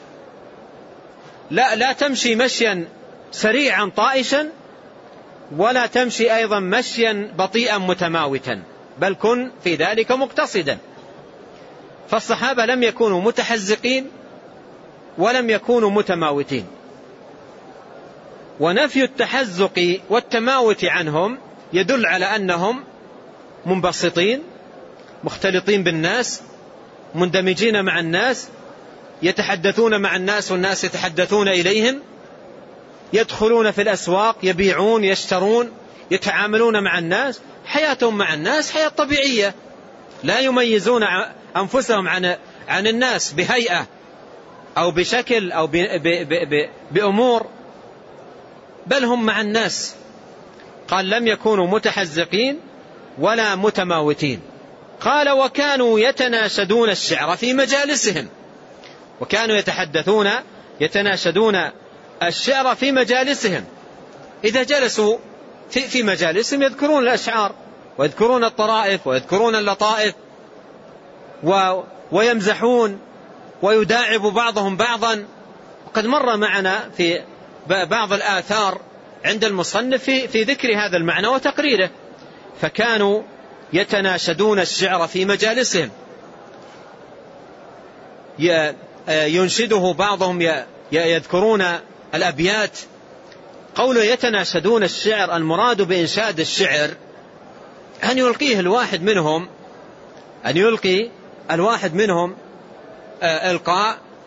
لا تمشي مشيا سريعا طائشا، ولا تمشي أيضا مشيا بطيئا متماوتا، بل كن في ذلك مقتصدا. فالصحابة لم يكونوا متحزقين ولم يكونوا متماوتين. ونفي التحزق والتماوت عنهم يدل على أنهم منبسطين مختلطين بالناس مندمجين مع الناس، يتحدثون مع الناس والناس يتحدثون إليهم، يدخلون في الأسواق، يبيعون يشترون، يتعاملون مع الناس، حياتهم مع الناس حياة طبيعية، لا يميزون أنفسهم عن الناس بهيئة أو بشكل أو بأمور، بل هم مع الناس. قال: لم يكونوا متحزقين ولا متماوتين. قال: وكانوا يتناشدون الشعر في مجالسهم. وكانوا يتناشدون الشعر في مجالسهم. إذا جلسوا في مجالسهم يذكرون الأشعار ويذكرون الطرائف ويذكرون اللطائف ويمزحون ويداعب بعضهم بعضا. وقد مر معنا في بعض الآثار عند المصنف في ذكر هذا المعنى وتقريره. فكانوا يتناشدون الشعر في مجالسهم، ينشده بعضهم، يذكرون الأبيات. قوله يتناشدون الشعر، المراد بإنشاد الشعر أن يلقي الواحد منهم إلقاء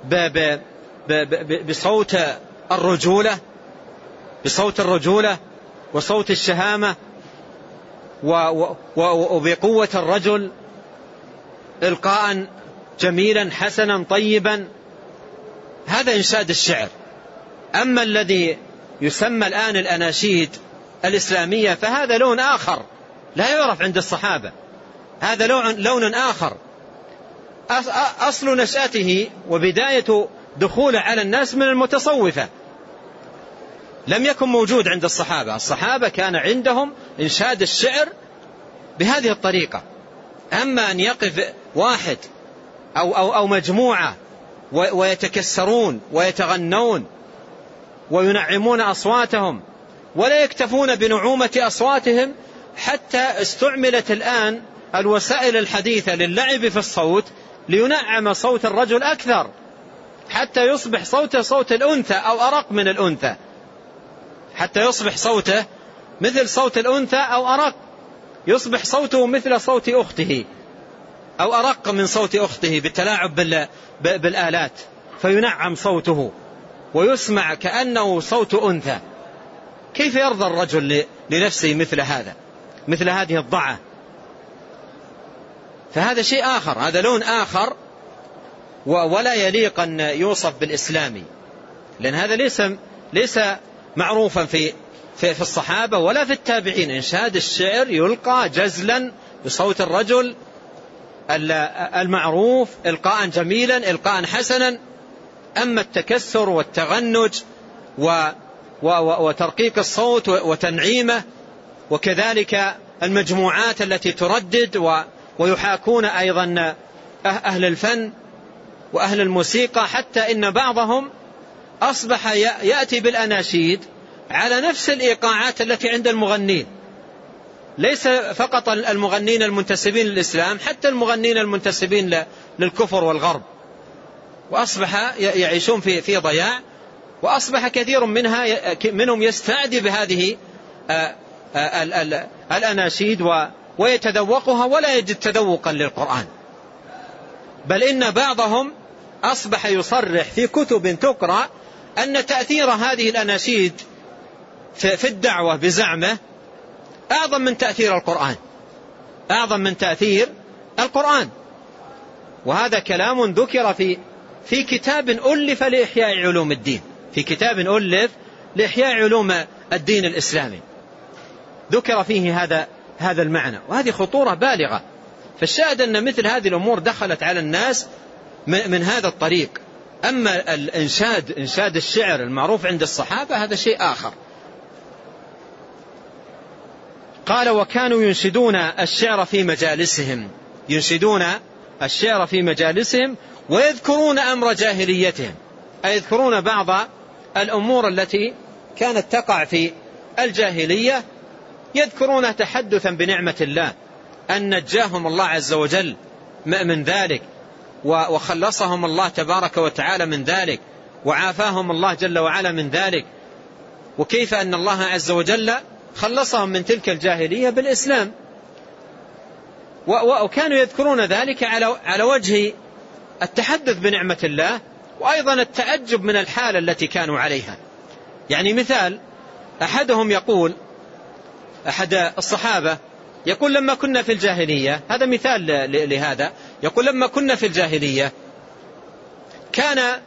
بصوت الرجولة، بصوت الرجولة وصوت الشهامة وبقوة الرجل، إلقاء جميلا حسنا طيبا، هذا إنشاد الشعر. أما الذي يسمى الآن الأناشيد الإسلامية فهذا لون آخر لا يعرف عند الصحابة، هذا لون آخر أصل نشأته وبداية دخوله على الناس من المتصوفة، لم يكن موجود عند الصحابة. الصحابة كان عندهم إنشاد الشعر بهذه الطريقة. أما أن يقف واحد أو مجموعة ويتكسرون ويتغنون وينعمون أصواتهم ولا يكتفون بنعومة أصواتهم، حتى استعملت الآن الوسائل الحديثة للعب في الصوت لينعم صوت الرجل أكثر، حتى يصبح صوته صوت الأنثى أو أرق من الأنثى، حتى يصبح صوته مثل صوت الأنثى أو أرق، يصبح صوته مثل صوت أخته أو أرق من صوت أخته بالتلاعب بالآلات، فينعم صوته ويسمع كأنه صوت أنثى. كيف يرضى الرجل لنفسه مثل هذا، مثل هذه الضعة؟ فهذا شيء آخر، هذا لون آخر، ولا يليق أن يوصف بالإسلامي، لأن هذا ليس معروفا في الصحابة ولا في التابعين. إنشاد الشعر يلقى جزلا بصوت الرجل المعروف، إلقاء جميلا، إلقاء حسنا. أما التكسر والتغنج وترقيق الصوت وتنعيمه، وكذلك المجموعات التي تردد ويحاكون أيضا أهل الفن وأهل الموسيقى، حتى إن بعضهم أصبح يأتي بالأناشيد على نفس الإيقاعات التي عند المغنين، ليس فقط المغنين المنتسبين للإسلام، حتى المغنين المنتسبين للكفر والغرب، وأصبح يعيشون في ضياع، وأصبح كثير منهم يستعدي بهذه الأناشيد ويتذوقها ولا يجد تذوقا للقرآن. بل إن بعضهم أصبح يصرح في كتب تقرأ أن تأثير هذه الأناشيد في الدعوة بزعمه أعظم من تأثير القرآن، أعظم من تأثير القرآن. وهذا كلام ذكر في كتاب ألف لإحياء علوم الدين، في كتاب ألف لإحياء علوم الدين الإسلامي ذكر فيه هذا المعنى، وهذه خطورة بالغة. فالشاهد أن مثل هذه الأمور دخلت على الناس من هذا الطريق. أما إنشاد الشعر المعروف عند الصحابة هذا شيء آخر. قال: وكانوا ينشدون الشعر في مجالسهم، ينشدون الشعر في مجالسهم ويذكرون أمر جاهليتهم، أي يذكرون بعض الأمور التي كانت تقع في الجاهلية، يذكرون تحدثا بنعمة الله، أن نجاهم الله عز وجل من ذلك، وخلصهم الله تبارك وتعالى من ذلك، وعافاهم الله جل وعلا من ذلك، وكيف أن الله عز وجل خلصهم من تلك الجاهلية بالإسلام. وكانوا يذكرون ذلك على وجه التحدث بنعمة الله، وأيضا التعجب من الحالة التي كانوا عليها. يعني مثال، أحدهم يقول، أحد الصحابة يقول: لما كنا في الجاهلية، هذا مثال لهذا، يقول: لما كنا في الجاهلية كان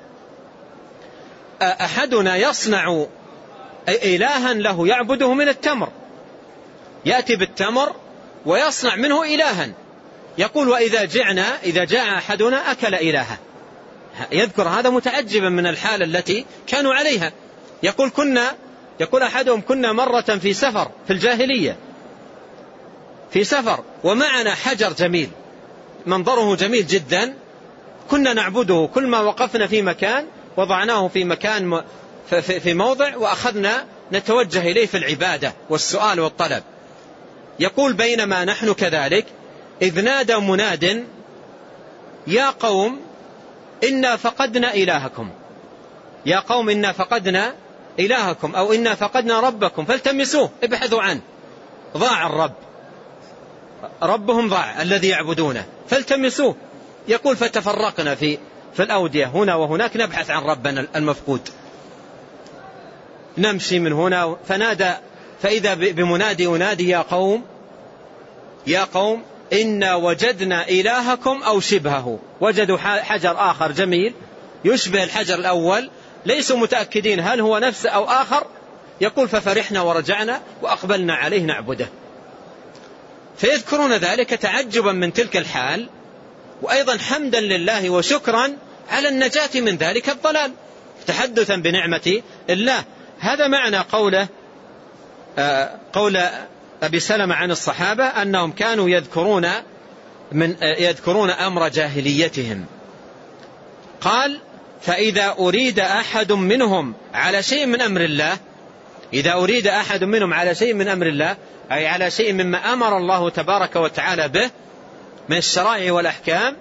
أحدنا يصنع إلها له يعبده من التمر، يأتي بالتمر ويصنع منه إلها، يقول: وإذا جاء أحدنا أكل إلها. يذكر هذا متعجبا من الحالة التي كانوا عليها. يقول أحدهم: كنا مرة في سفر في الجاهلية، في سفر ومعنا حجر جميل منظره جميل جدا، كنا نعبده، كل ما وقفنا في مكان وضعناه في مكان في موضع وأخذنا نتوجه إليه في العبادة والسؤال والطلب. يقول: بينما نحن كذلك إذ نادى مناد: يا قوم إنا فقدنا إلهكم، يا قوم إنا فقدنا إلهكم، أو إنا فقدنا ربكم فالتمسوه، ابحثوا عنه، ضاع الرب، ربهم ضاع الذي يعبدونه، فالتمسوه. يقول: فتفرقنا في الأودية هنا وهناك نبحث عن ربنا المفقود، نمشي من هنا فنادى، فإذا بمنادي ينادي يا قوم إنا وجدنا إلهكم أو شبهه. وجدوا حجر آخر جميل يشبه الحجر الأول، ليسوا متأكدين هل هو نفسه أو آخر، يقول ففرحنا ورجعنا وأقبلنا عليه نعبده. فيذكرون ذلك تعجبا من تلك الحال، وأيضا حمدا لله وشكرا على النجاة من ذلك الضلال، تحدثا بنعمة الله. هذا معنى قول أبي سلمة عن الصحابة أنهم كانوا يذكرون أمر جاهليتهم. قال فإذا أريد أحد منهم على شيء من أمر الله، إذا أريد أحد منهم على شيء من أمر الله أي على شيء مما أمر الله تبارك وتعالى به من الشرائع والأحكام،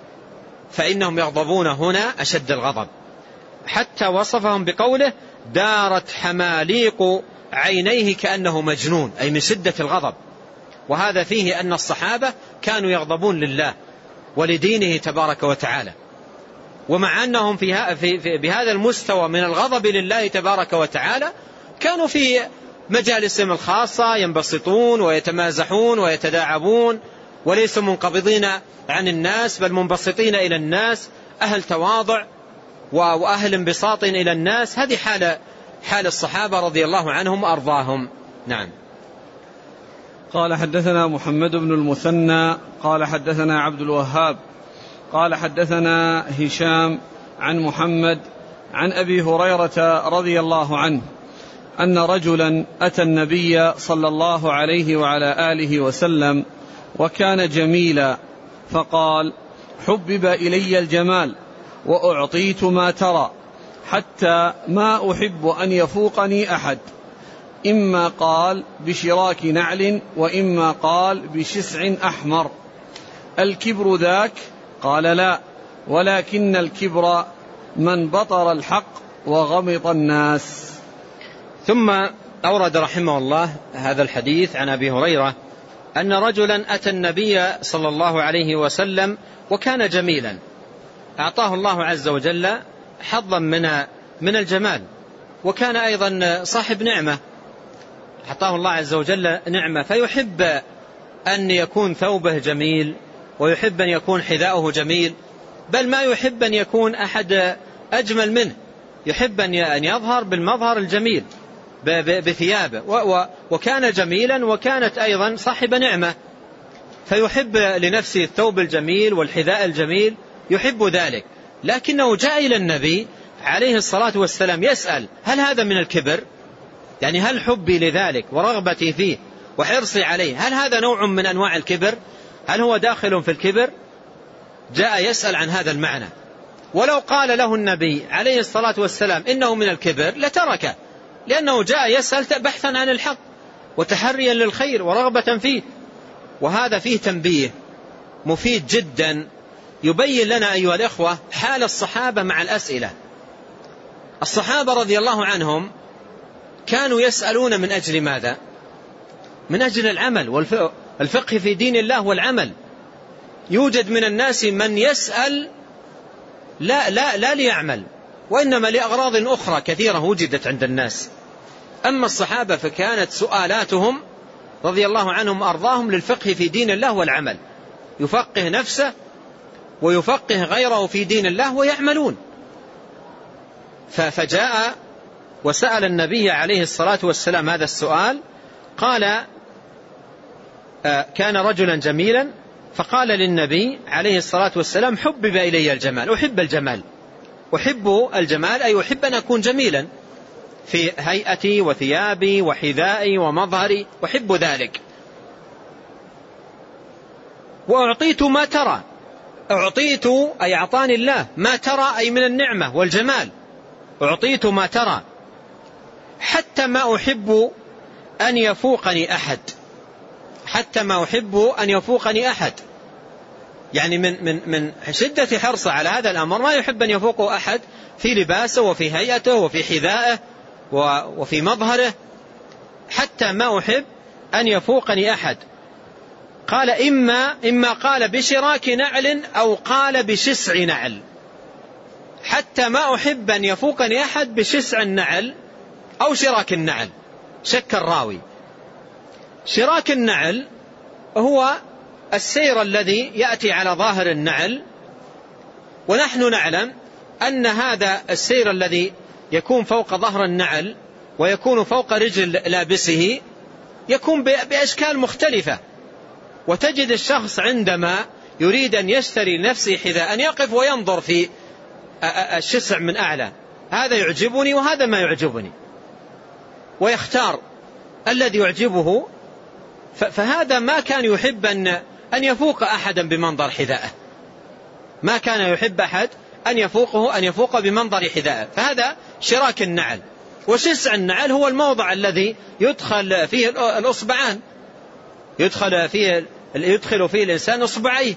فإنهم يغضبون هنا أشد الغضب، حتى وصفهم بقوله دارت حماليق عينيه كأنه مجنون، أي من شدة الغضب. وهذا فيه أن الصحابة كانوا يغضبون لله ولدينه تبارك وتعالى، ومع أنهم بهذا المستوى من الغضب لله تبارك وتعالى كانوا في مجالسهم الخاصة ينبسطون ويتمازحون ويتداعبون، وليسوا منقبضين عن الناس بل منبسطين إلى الناس، أهل تواضع وأهل انبساط إلى الناس. هذه حال الصحابة رضي الله عنهم وأرضاهم. نعم. قال حدثنا محمد بن المثنى قال حدثنا عبد الوهاب قال حدثنا هشام عن محمد عن أبي هريرة رضي الله عنه أن رجلا أتى النبي صلى الله عليه وعلى آله وسلم وكان جميلا، فقال حبب إلي الجمال وأعطيت ما ترى، حتى ما أحب أن يفوقني أحد، إما قال بشراك نعل وإما قال بشسع أحمر، الكبر ذاك؟ قال لا، ولكن الكبر من بطر الحق وغمط الناس. ثم أورد رحمه الله هذا الحديث عن أبي هريرة أن رجلا أتى النبي صلى الله عليه وسلم وكان جميلا، أعطاه الله عز وجل حظا من الجمال، وكان أيضا صاحب نعمة، أعطاه الله عز وجل نعمة، فيحب أن يكون ثوبه جميل ويحب أن يكون حذاؤه جميل، بل ما يحب أن يكون أحد أجمل منه، يحب أن يظهر بالمظهر الجميل بثيابه، وكان جميلا وكانت أيضا صاحب نعمة، فيحب لنفسه الثوب الجميل والحذاء الجميل، يحب ذلك. لكنه جاء إلى النبي عليه الصلاة والسلام يسأل هل هذا من الكبر؟ يعني هل حبي لذلك ورغبتي فيه وحرصي عليه هل هذا نوع من أنواع الكبر؟ هل هو داخل في الكبر؟ جاء يسأل عن هذا المعنى. ولو قال له النبي عليه الصلاة والسلام إنه من الكبر لتركه، لأنه جاء يسأل بحثا عن الحق وتحريا للخير ورغبة فيه. وهذا فيه تنبيه مفيد جدا يبين لنا أيها الإخوة حال الصحابة مع الأسئلة. الصحابة رضي الله عنهم كانوا يسألون من أجل ماذا؟ من أجل العمل والفقه في دين الله والعمل. يوجد من الناس من يسأل لا ليعمل، وإنما لأغراض أخرى كثيرة وجدت عند الناس. أما الصحابة فكانت سؤالاتهم رضي الله عنهم أرضاهم للفقه في دين الله والعمل، يفقه نفسه ويفقه غيره في دين الله ويعملون. فجاء وسأل النبي عليه الصلاة والسلام هذا السؤال، قال كان رجلا جميلا، فقال للنبي عليه الصلاة والسلام حبب إلي الجمال، أحب الجمال، أحب الجمال أي أحب أن أكون جميلا في هيئتي وثيابي وحذائي ومظهري، أحب ذلك. وأعطيت ما ترى، أعطيت أي أعطاني الله ما ترى أي من النعمة والجمال، أعطيت ما ترى، حتى ما أحب أن يفوقني أحد، حتى ما أحب أن يفوقني أحد، يعني من شدة حرصه على هذا الأمر ما يحب أن يفوقه أحد في لباسه وفي هيئته وفي حذائه وفي مظهره، حتى ما أحب أن يفوقني أحد. قال إما قال بشراك نعل أو قال بشسع نعل، حتى ما أحب أن يفوقني أحد بشسع النعل أو شراك النعل. شك الراوي. شراك النعل هو السير الذي يأتي على ظاهر النعل، ونحن نعلم أن هذا السير الذي يكون فوق ظهر النعل ويكون فوق رجل لابسه يكون بأشكال مختلفة، وتجد الشخص عندما يريد أن يشتري لنفسه حذاء يقف وينظر في الشسع من أعلى، هذا يعجبني وهذا ما يعجبني، ويختار الذي يعجبه. فهذا ما كان يحب أن يفوق أحدا بمنظر حذاءه، ما كان يحب أحد أن يفوق بمنظر حذاءه. فهذا شراك النعل. وشسع النعل هو الموضع الذي يدخل فيه الأصبعان، يدخل فيه الإنسان أصبعيه،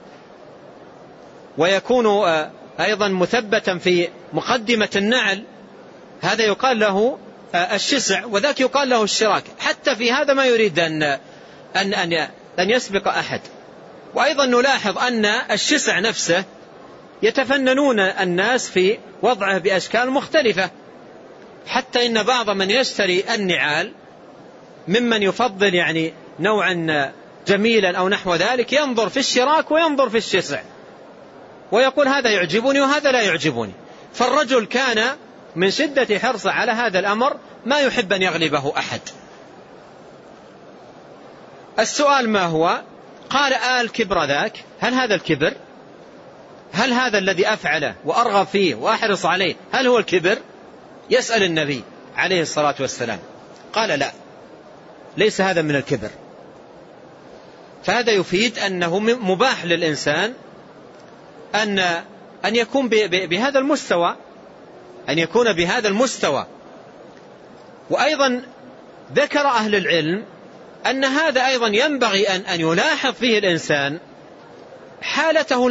ويكون أيضا مثبتا في مقدمة النعل، هذا يقال له الشسع وذاك يقال له الشراك. حتى في هذا ما يريد أن يسبق أحد. وأيضا نلاحظ أن الشسع نفسه يتفننون الناس في وضعه بأشكال مختلفة، حتى إن بعض من يشتري النعال ممن يفضل يعني نوعا جميلا أو نحو ذلك ينظر في الشراك وينظر في الشسع ويقول هذا يعجبني وهذا لا يعجبني. فالرجل كان من شدة حرصه على هذا الأمر ما يحب أن يغلبه أحد. السؤال ما هو؟ قال الكبر ذاك، هل هذا الكبر؟ هل هذا الذي أفعله وأرغب فيه وأحرص عليه هل هو الكبر؟ يسأل النبي عليه الصلاة والسلام. قال لا، ليس هذا من الكبر. فهذا يفيد أنه مباح للإنسان أن يكون بهذا المستوى، أن يكون بهذا المستوى. وأيضا ذكر أهل العلم أن هذا أيضا ينبغي أن يلاحظ فيه الإنسان حالته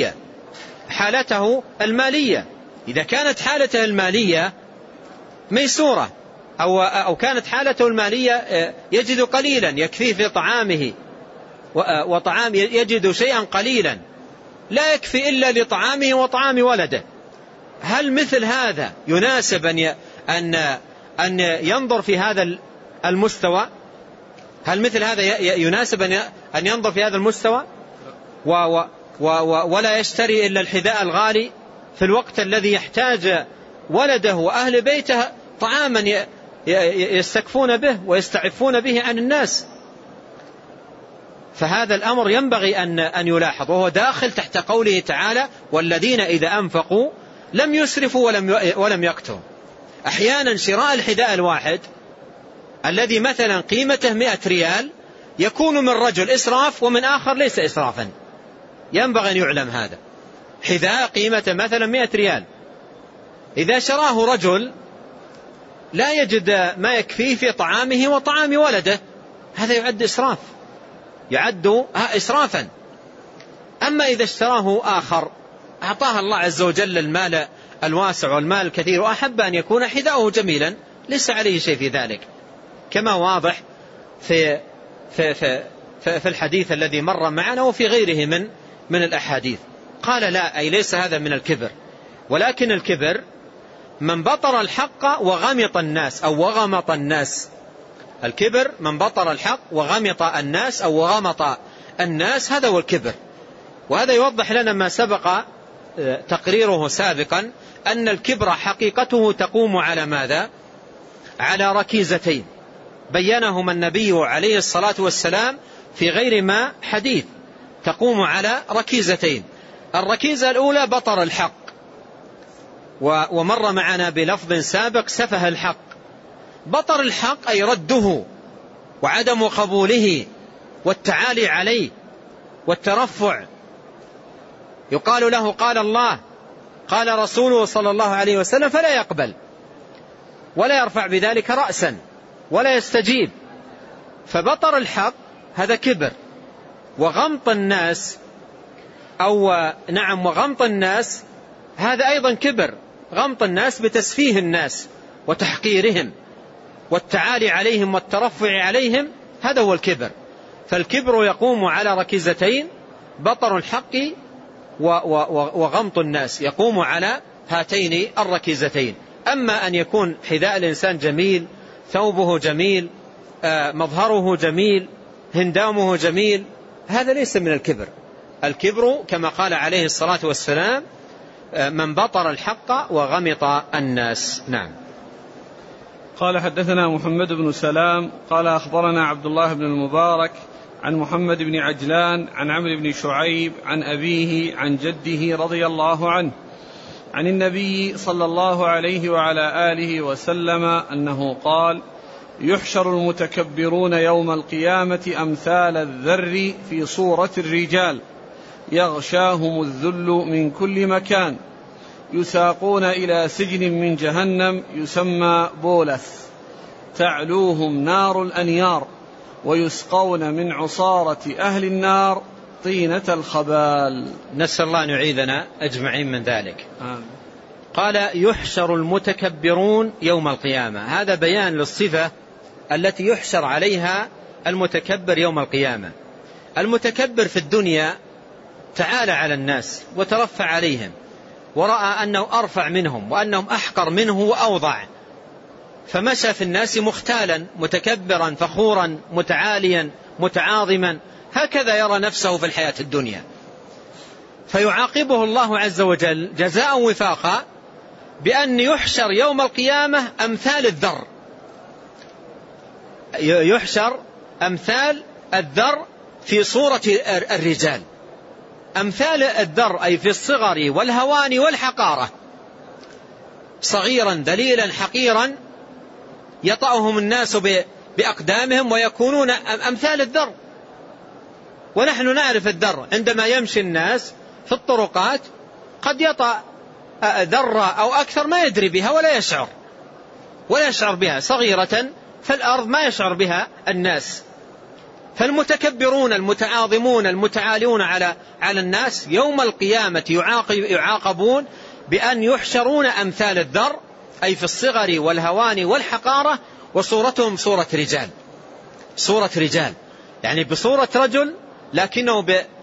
المالية. إذا كانت حالته المالية ميسورة أو كانت حالته المالية يجد قليلا يكفيه في طعامه وطعام يجد شيئا قليلا لا يكفي إلا لطعامه وطعام ولده، هل مثل هذا يناسب أن ينظر في هذا المستوى؟ هل مثل هذا يناسب أن ينظر في هذا المستوى ولا يشتري إلا الحذاء الغالي في الوقت الذي يحتاج ولده وأهل بيته طعاما يستكفون به ويستعفون به عن الناس؟ فهذا الأمر ينبغي أن يلاحظ، وهو داخل تحت قوله تعالى والذين إذا أنفقوا لم يسرفوا ولم يقتروا. أحيانا شراء الحذاء الواحد الذي مثلا قيمته 100 ريال يكون من رجل إسراف ومن آخر ليس إسرافا، ينبغي أن يعلم هذا. حذاء قيمته مثلا 100 ريال إذا شراه رجل لا يجد ما يكفيه في طعامه وطعام ولده، هذا يعد إسرافا. أما إذا اشتراه آخر أعطاه الله عز وجل المال الواسع والمال الكثير وأحب أن يكون حذاؤه جميلا ليس عليه شيء في ذلك، كما واضح في الحديث الذي مر معنا وفي غيره من الأحاديث. قال لا، أي ليس هذا من الكبر، ولكن الكبر من بطر الحق وغمط الناس أو وغمط الناس. الكبر من بطر الحق وغمط الناس أو وغمط الناس، هذا هو الكبر. وهذا يوضح لنا ما سبق تقريره سابقا أن الكبر حقيقته تقوم على ماذا؟ على ركيزتين بينهما النبي عليه الصلاة والسلام في غير ما حديث. تقوم على ركيزتين، الركيزة الأولى بطر الحق، ومر معنا بلفظ سابق سفه الحق. بطر الحق أي رده وعدم قبوله والتعالي عليه والترفع. يقال له قال الله قال رسوله صلى الله عليه وسلم فلا يقبل ولا يرفع بذلك رأسا ولا يستجيب. فبطر الحق هذا كبر. وغمط الناس وغمط الناس هذا أيضا كبر. غمط الناس بتسفيه الناس وتحقيرهم والتعالي عليهم والترفع عليهم، هذا هو الكبر. فالكبر يقوم على ركيزتين، بطر الحق وغمط الناس يقوم على هاتين الركيزتين. أما أن يكون حذاء الإنسان جميل، ثوبه جميل، مظهره جميل، هندامه جميل، هذا ليس من الكبر. الكبر كما قال عليه الصلاة والسلام من بطر الحق وغمط الناس. نعم. قال حدثنا محمد بن سلام قال أخبرنا عبد الله بن المبارك عن محمد بن عجلان عن عمرو بن شعيب عن أبيه عن جده رضي الله عنه عن النبي صلى الله عليه وعلى آله وسلم أنه قال: يحشر المتكبرون يوم القيامة أمثال الذر في صورة الرجال، يغشاهم الذل من كل مكان، يساقون إلى سجن من جهنم يسمى بولس، تعلوهم نار الأنيار، ويسقون من عصارة أهل النار طينة الخبال. نسأل الله أن يعيذنا أجمعين من ذلك. قال: يحشر المتكبرون يوم القيامة، هذا بيان للصفة التي يحشر عليها المتكبر يوم القيامة. المتكبر في الدنيا تعالى على الناس وترفع عليهم، ورأى أنه أرفع منهم وأنهم أحقر منه وأوضع، فمشى في الناس مختالا متكبرا فخورا متعاليا متعاظما، هكذا يرى نفسه في الحياة الدنيا. فيعاقبه الله عز وجل جزاء وفاقا بأن يحشر يوم القيامة أمثال الذر، يحشر أمثال الذر في صورة الرجال. أمثال الذر أي في الصغر والهوان والحقارة، صغيرا ذليلا حقيرا يطأهم الناس بأقدامهم ويكونون أمثال الذر. ونحن نعرف الذر عندما يمشي الناس في الطرقات قد يطأ ذرة أو أكثر ما يدري بها ولا يشعر بها، صغيرة في الأرض ما يشعر بها الناس. فالمتكبرون المتعاظمون المتعالون على الناس يوم القيامة يعاقبون بأن يحشرون أمثال الذر أي في الصغر والهوان والحقارة، وصورتهم صورة رجال يعني بصورة رجل، لكنه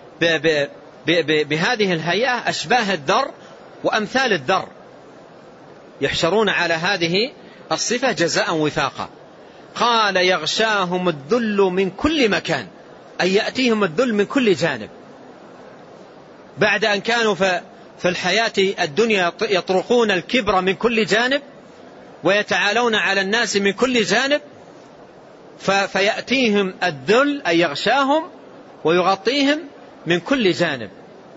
بهذه الهيئة أشباه الذر وأمثال الذر، يحشرون على هذه الصفة جزاء وفاقا. قال: يغشاهم الذل من كل مكان، أي يأتيهم الذل من كل جانب. بعد أن كانوا في الحياة الدنيا يطرقون الكبر من كل جانب ويتعالون على الناس من كل جانب، فيأتيهم الذل أي يغشاهم ويغطيهم من كل جانب.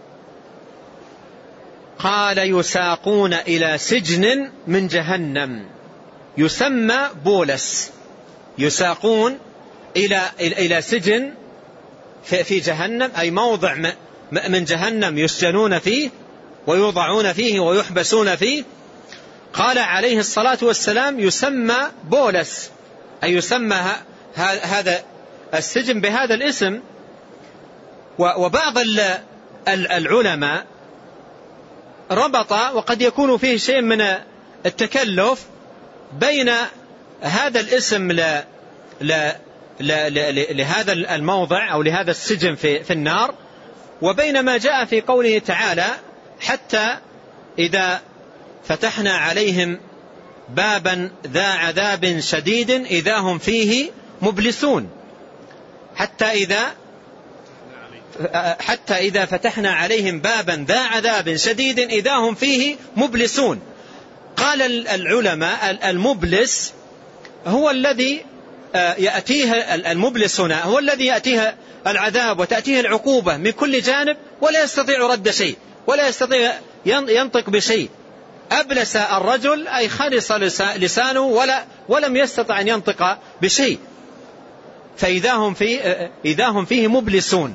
قال: يساقون إلى سجن من جهنم يسمى بولس، يساقون إلى سجن في جهنم أي موضع من جهنم يسجنون فيه ويوضعون فيه ويحبسون فيه. قال عليه الصلاة والسلام: يسمى بولس، أي يسمى هذا السجن بهذا الاسم. وبعض العلماء ربط، وقد يكون فيه شيء من التكلف، بين هذا الاسم لهذا الموضع أو لهذا السجن في النار، وبين ما جاء في قوله تعالى: حتى إذا فتحنا عليهم بابا ذا عذاب شديد إذا هم فيه مبلسون. حتى إذا فتحنا عليهم بابا ذا عذاب شديد إذا هم فيه مبلسون. قال العلماء: المبلس هو الذي يأتيه، المبلس هنا هو الذي يأتيه العذاب وتأتيه العقوبة من كل جانب ولا يستطيع رد شيء ولا يستطيع ينطق بشيء. أبلس الرجل أي خلص لسانه ولم يستطع أن ينطق بشيء، فإذا هم فيه مبلسون.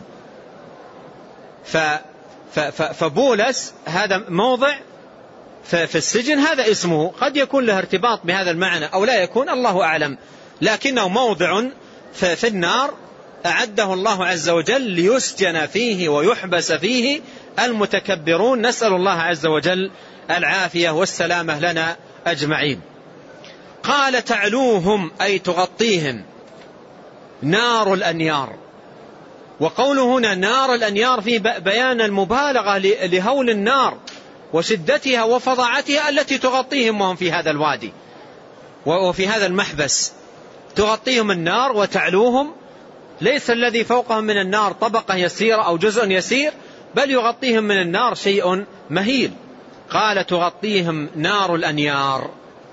فبولس هذا موضع في السجن، هذا اسمه، قد يكون له ارتباط بهذا المعنى أو لا يكون، الله أعلم، لكنه موضع في النار أعده الله عز وجل ليسجن فيه ويحبس فيه المتكبرون. نسأل الله عز وجل العافية والسلامة لنا أجمعين. قال: تعلوهم أي تغطيهم نار الأنيار. وقوله هنا نار الأنيار في بيان المبالغة لهول النار وشدتها وفظاعتها التي تغطيهم وهم في هذا الوادي وفي هذا المحبس. تغطيهم النار وتعلوهم، ليس الذي فوقهم من النار طبقة يسيرة أو جزء يسير، بل يغطيهم من النار شيء مهيل. قال تغطيهم نار الأنيار.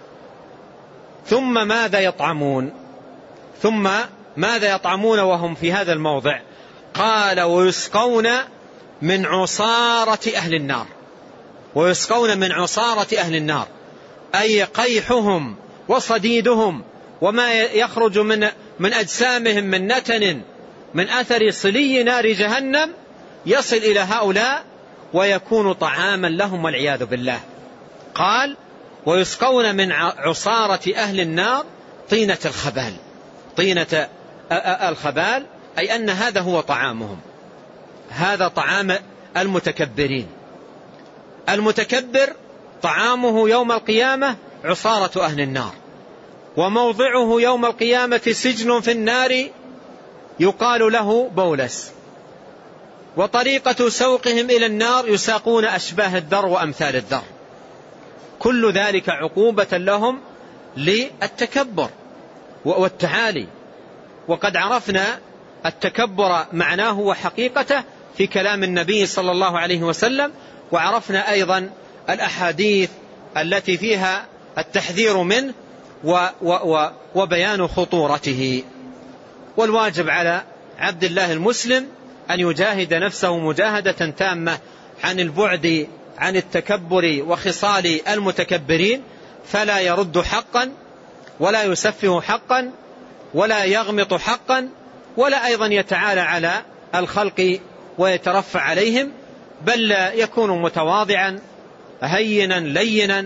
ثم ماذا يطعمون؟ ثم ماذا يطعمون وهم في هذا الموضع؟ قال ويسقون من عصارة أهل النار. ويسقون من عصارة أهل النار أي قيحهم وصديدهم وما يخرج من أجسامهم من نتن من أثر صلي نار جهنم يصل إلى هؤلاء ويكون طعاما لهم والعياذ بالله. قال ويسقون من عصارة أهل النار طينة الخبال. طينة الخبال أي أن هذا هو طعامهم، هذا طعام المتكبرين. المتكبر طعامه يوم القيامة عصارة أهل النار، وموضعه يوم القيامة سجن في النار يقال له بولس، وطريقة سوقهم إلى النار يساقون أشباه الذر وأمثال الذر. كل ذلك عقوبة لهم للتكبر والتعالي. وقد عرفنا التكبر معناه وحقيقته في كلام النبي صلى الله عليه وسلم، وعرفنا أيضا الأحاديث التي فيها التحذير منه وبيان خطورته. والواجب على عبد الله المسلم أن يجاهد نفسه مجاهدة تامة عن البعد عن التكبر وخصال المتكبرين، فلا يرد حقا ولا يسفه حقا ولا يغمط حقا ولا أيضا يتعالى على الخلق ويترفع عليهم، بل يكون متواضعا هينا لينا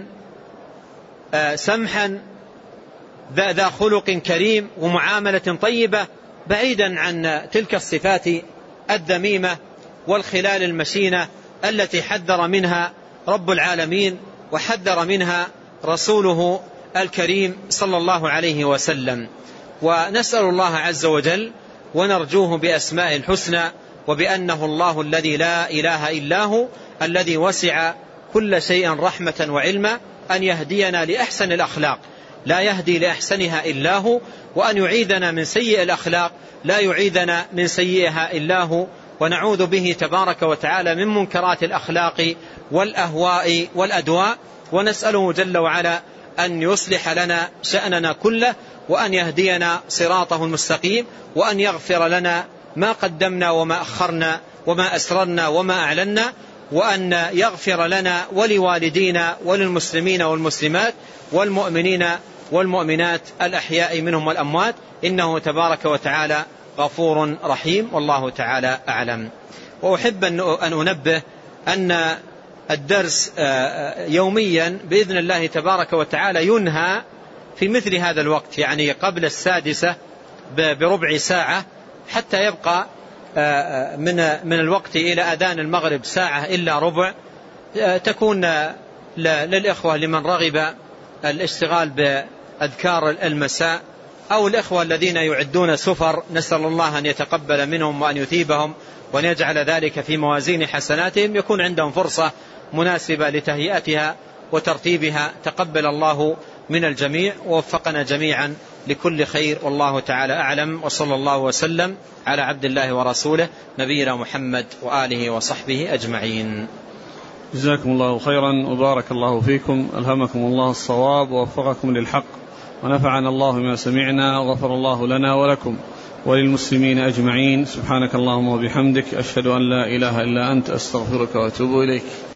سمحا ذا خلق كريم ومعاملة طيبة، بعيدا عن تلك الصفات الذميمة والخلال المشينة التي حذر منها رب العالمين وحذر منها رسوله الكريم صلى الله عليه وسلم. ونسأل الله عز وجل ونرجوه بأسماء الحسنى وبأنه الله الذي لا إله إلا هو الذي وسع كل شيء رحمة وعلما أن يهدينا لأحسن الأخلاق لا يهدي لأحسنها إلا هو، وأن يعيذنا من سيء الأخلاق لا يعيذنا من سيئها إلا هو، ونعوذ به تبارك وتعالى من منكرات الأخلاق والأهواء والأدواء. ونسأله جل وعلا أن يصلح لنا شأننا كله، وأن يهدينا صراطه المستقيم، وأن يغفر لنا ما قدمنا وما أخرنا وما أسررنا وما أعلنا، وأن يغفر لنا ولوالدينا وللمسلمين والمسلمات والمؤمنين والمؤمنات الأحياء منهم والأموات، إنه تبارك وتعالى غفور رحيم، والله تعالى أعلم. وأحب أن أنبه أن الدرس يوميا بإذن الله تبارك وتعالى ينهى في مثل هذا الوقت، يعني قبل 6 بربع ساعة، حتى يبقى من الوقت إلى أذان المغرب 1 ساعة إلا ربع، تكون للإخوة لمن رغب الاشتغال بأذكار المساء، أو الإخوة الذين يعدون سفر، نسأل الله أن يتقبل منهم وأن يثيبهم وأن يجعل ذلك في موازين حسناتهم، يكون عندهم فرصة مناسبة لتهيئتها وترتيبها. تقبل الله من الجميع ووفقنا جميعا لكل خير، والله تعالى أعلم. وصلى الله وسلم على عبد الله ورسوله نبينا محمد وآله وصحبه أجمعين. جزاكم الله خيرا وبارك الله فيكم، ألهمكم الله الصواب ووفقكم للحق، ونفعنا الله بما سمعنا، وغفر الله لنا ولكم وللمسلمين أجمعين. سبحانك اللهم وبحمدك، أشهد أن لا إله إلا أنت، أستغفرك وأتوب إليك.